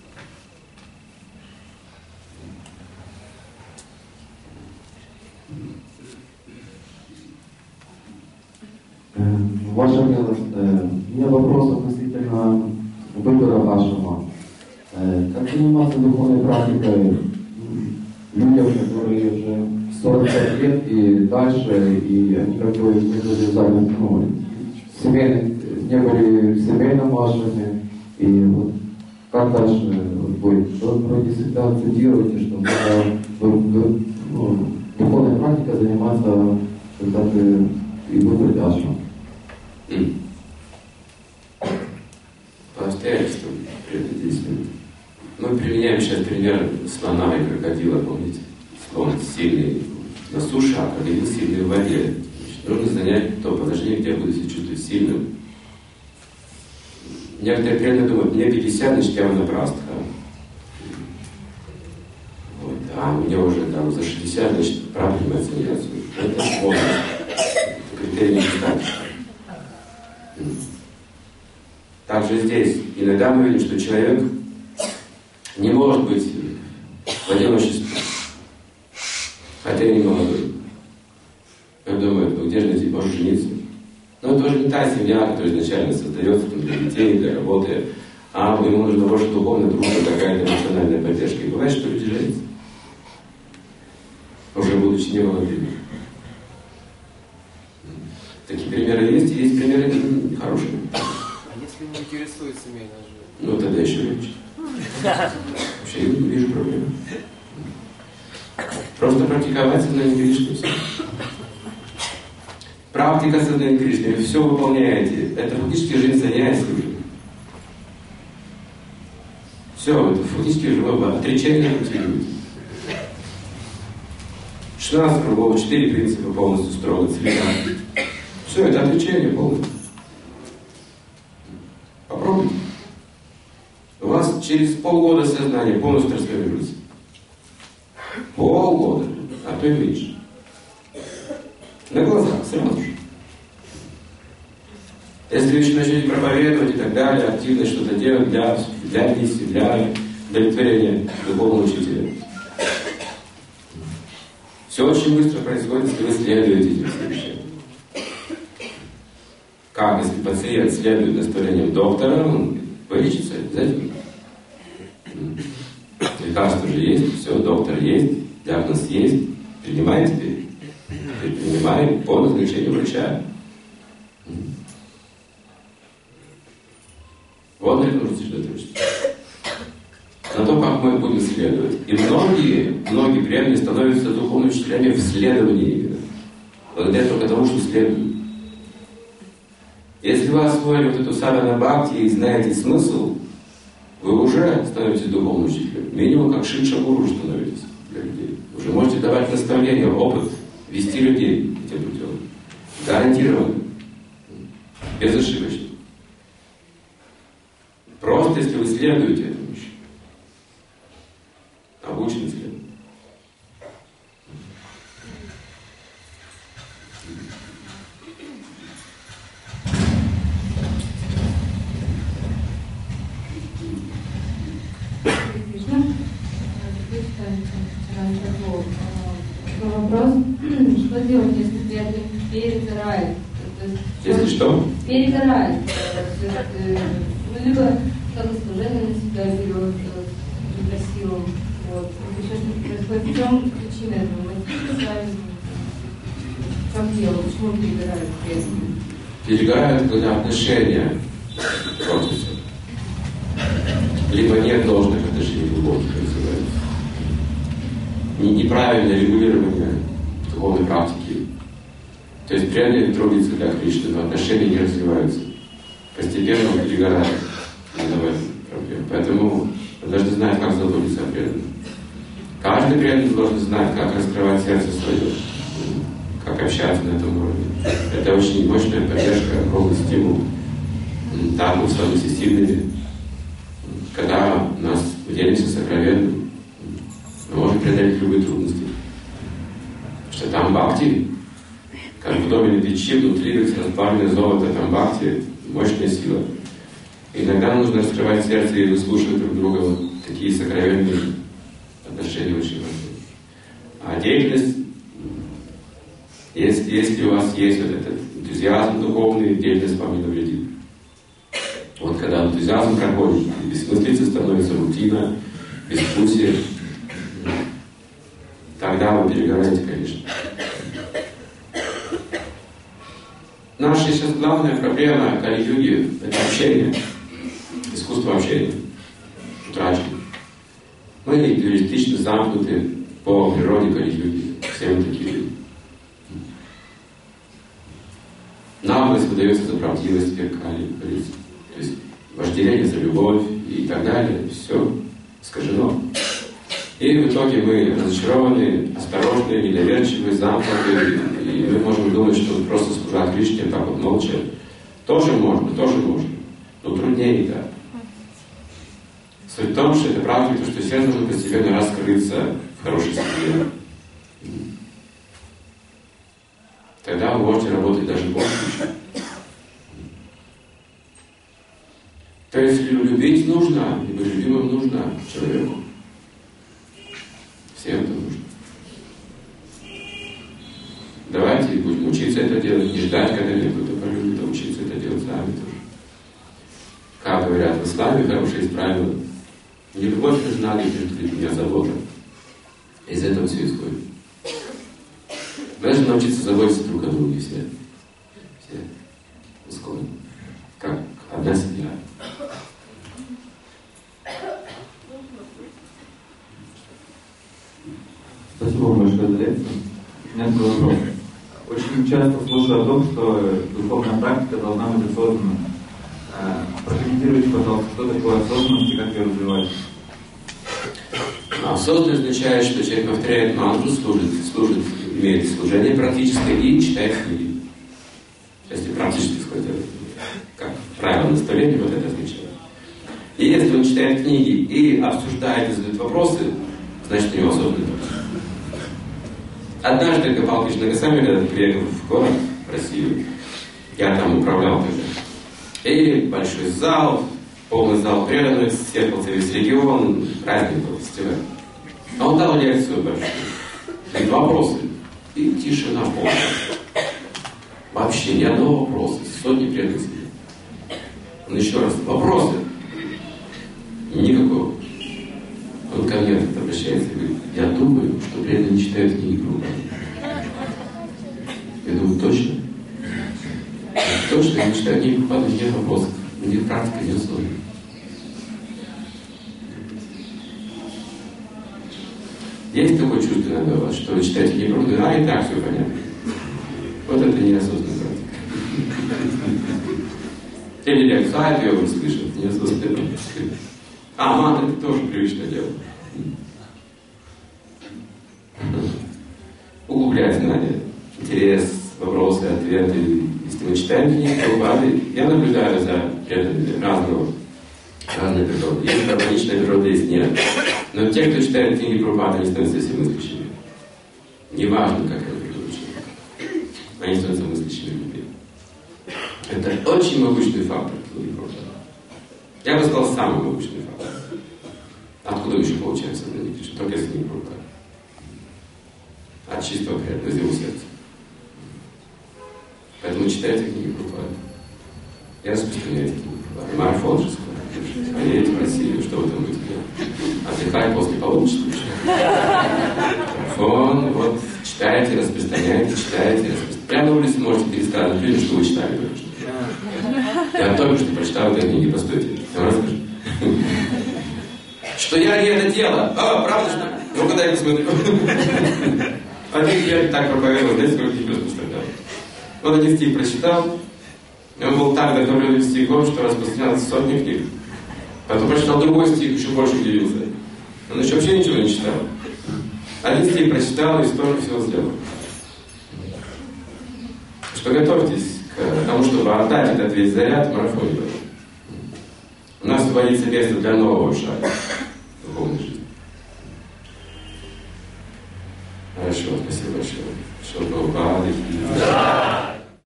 Ваша милость, у меня вопрос относительно выбора вашего. Как заниматься духовной практикой людям, которые уже сорок пять лет и дальше, и они как бы не были заняты, ну, семейные, не были в семейном вашими, и вот как дальше будет? Вы вроде всегда цитируете, что надо ну, духовной практикой заниматься, когда ты и выбрать ашрам. По обстоятельствам предодействует. Мы применяем сейчас пример слона и крокодила, помните? Слон сильный на суше, а крокодил сильный в воде. Значит, нужно занять то положение, где я буду себя чувствовать сильным. Некоторые преданные думают, мне пятьдесят, значит, я ванапрастха. Вот. А мне уже там за шестьдесят, значит, пора принимать саньясу. Это возраст. Критерий недостаточно. Также здесь иногда мы видим, что человек не может быть в одиночестве, хотя и не молодой. Он думает, ну где же найти, может жениться? Но это тоже не та семья, которая изначально создается для детей, для работы, а ему нужна больше духовная дружба, какая-то эмоциональная поддержка. И бывает, что люди женятся, уже будучи не молодыми. Такие примеры есть, и есть примеры хорошие. А если не интересует семейная жизнь? Ну, тогда еще легче. Вообще, я не вижу проблем. Просто практиковать сознание Кришны. Практика сознания Кришны. Вы все выполняете. Это фактически жизнь саньяси уже. Все, это фактически уже отречение культивируете. шестнадцать кругов, четыре принципа полностью строго, целиком. Все, это отречение полностью. Попробуйте. У вас через полгода сознание полностью трансформируется. Полгода, а то и меньше. На глазах, сразу же. Если вы еще начнете проповедовать и так далее, активно что-то делать для, для миссии, для удовлетворения духовного учителя. Все очень быстро происходит, если вы следуете этим всем вещам. Как, если пациент следует наставлениям доктора, он вылечится обязательно. Лекарство же есть, все, доктор есть, диагноз есть. Принимай теперь. Теперь принимай по назначению врача. Вот на это нужно сосредоточиться. На то, как мы будем следовать. И многие, многие преданные становятся духовными учителями в следовании именно. Благодаря только тому, что следуют. Если вы освоили вот эту садхана бхакти и знаете смысл, вы уже становитесь духовным учителем. Минимум как шикша гуру становитесь для людей. Уже можете давать наставления, опыт, вести людей этим путем. Гарантированно. Безошибочно. Просто если вы следуете этому еще. Обучены следовать. Вопрос, что делать, если преданный перегорает? Если что? Перегорает. Ну, либо что-то служение на себя берет, красивым. Вот. Сейчас происходит. В чем причина этого? Как делать? Почему перегорает преданный? Перегорают, когда отношения портятся. Либо нет должных отношений глубоких, называется. Неправильное регулирование духовной практики. То есть преданный трудится для Кришны, но отношения не развиваются. Постепенно он перегорает. Это в этом проблема. Поэтому вы должны знать, как заботиться о преданном. Каждый преданный должен знать, как раскрывать сердце свое, как общаться на этом уровне. Это очень мощная поддержка, огромный стимул. Там мы с вами все сильными. Когда у нас делимся сокровенным, мы можем преодолеть любые трудности. Потому что там бхакти, как в доме печи, внутри расплавленное золото, там бхакти, мощная сила. И иногда нужно раскрывать сердце и выслушивать друг друга. Вот такие сокровенные отношения очень важны. А деятельность, если, если у вас есть вот этот энтузиазм духовный, деятельность вам не навредит. Вот когда энтузиазм проходит, бессмыслица становится рутина, беспутие, тогда вы перегораете, конечно. Наша сейчас главная проблема Кали-юги — это общение, искусство общения утрачено. Мы эгоистично замкнуты по природе Кали-юги, все мы такие люди. Наглость выдается за правдивость, как Кали говорится. То есть вожделение за любовь и так далее, все искажено. И в итоге мы разочарованы, осторожны, недоверчивы, замкнуты, и мы можем думать, что просто служа Кришне так вот молча. Тоже можно, тоже можно, но труднее, да. Суть в том, что это практика, что сердце должно постепенно раскрыться в хорошей среде. Тогда вы можете работать даже больше. То есть любить нужно, и быть любимым нужно человеку. Всем это нужно. Давайте будем учиться это делать, не ждать, когда меня кто-то полюбит, а учиться это делать сами тоже. Как говорят в исламе, хорошее есть правило. Не любовь нужна, не прежде меня забота. Из этого все исходит. Мы должны научиться заботиться друг о друге все. Все. Исходно. Как одна семья. Спасибо большое за лекцию. У меня такой вопрос. Очень часто слушаю о том, что духовная практика должна быть осознанной. Прокомментируйте, пожалуйста, что такое осознанность и как ее развивать. Осознанность означает, что человек повторяет мантру, служит, служит, имеет служение практическое и читает книги. Если практически сказать, как правило наставления, вот это означает. И если он читает книги и обсуждает и задает вопросы, значит у него осознанность. Однажды Гопал Кришна Госвами приехал в город, в Россию. Я там управлял тогда. И большой зал, полный зал преданных, съехался весь регион, праздник был, фестиваль. А он дал лекцию большую. И вопросы. И тишина полная. Вообще ни одного вопроса. Сотни преданных сидят. Он еще раз, вопросы. Никакого. Он ко мне обращается и говорит, я думаю, что преданные не читают книги Прабхупады. Я думаю, точно? Точно, я не читаю книги Прабхупады, нет вопросов. У них практика не особенная. Есть такое чувство иногда у вас, что вы читаете книги Прабхупады, а и так все понятно. Вот это неосознанная практика. Те люди сайт ее вы слышат, неосознанная практика. А, мат, это тоже привычное дело. Углублять знания, интерес, вопросы, ответы. Если мы читаем книги Прабхупады, я наблюдаю за преданными разного, разной природы. Есть гармоничная природа, есть нет. Но те, кто читает книги Прабхупады, они становятся все мыслящими. Неважно, как они придут. Они становятся мыслящими людьми. Это очень могущественный фактор книги Прабхупады. Я бы сказал, самый могущественный фактор. Откуда еще получается сознание Кришны? Только из книги Прабхупады. От чистого преданного, из его сердца. Поэтому читайте книги Прабхупады. Я распространяю книги Прабхупады. Марафон же скоро. Поедете в Россию, что вы там будете делать? Отдыхать после получки. Марафон, вот, читайте, распространяйте, читайте, распространяйте. Прямо на улице можете пересказывать людям, что вы читали только что. Я только что прочитал эти книги, постойте. Я вам расскажу. Что я не это дело. А, правда что ли? Ну, когда я посмотрю. Один приятель так проповедовал, знаете, сколько книг распространял. Он один стих прочитал, и он был так вдохновлен стихом, что распространял сотни книг. Потом прочитал другой стих, еще больше удивился. Он еще вообще ничего не читал. Один стих прочитал и столько всего сделал. Что готовьтесь к тому, чтобы отдать этот весь заряд в марафоне. У нас освободится место для нового шага в духовной жизни. Хорошо, спасибо большое. Что Прабхупада.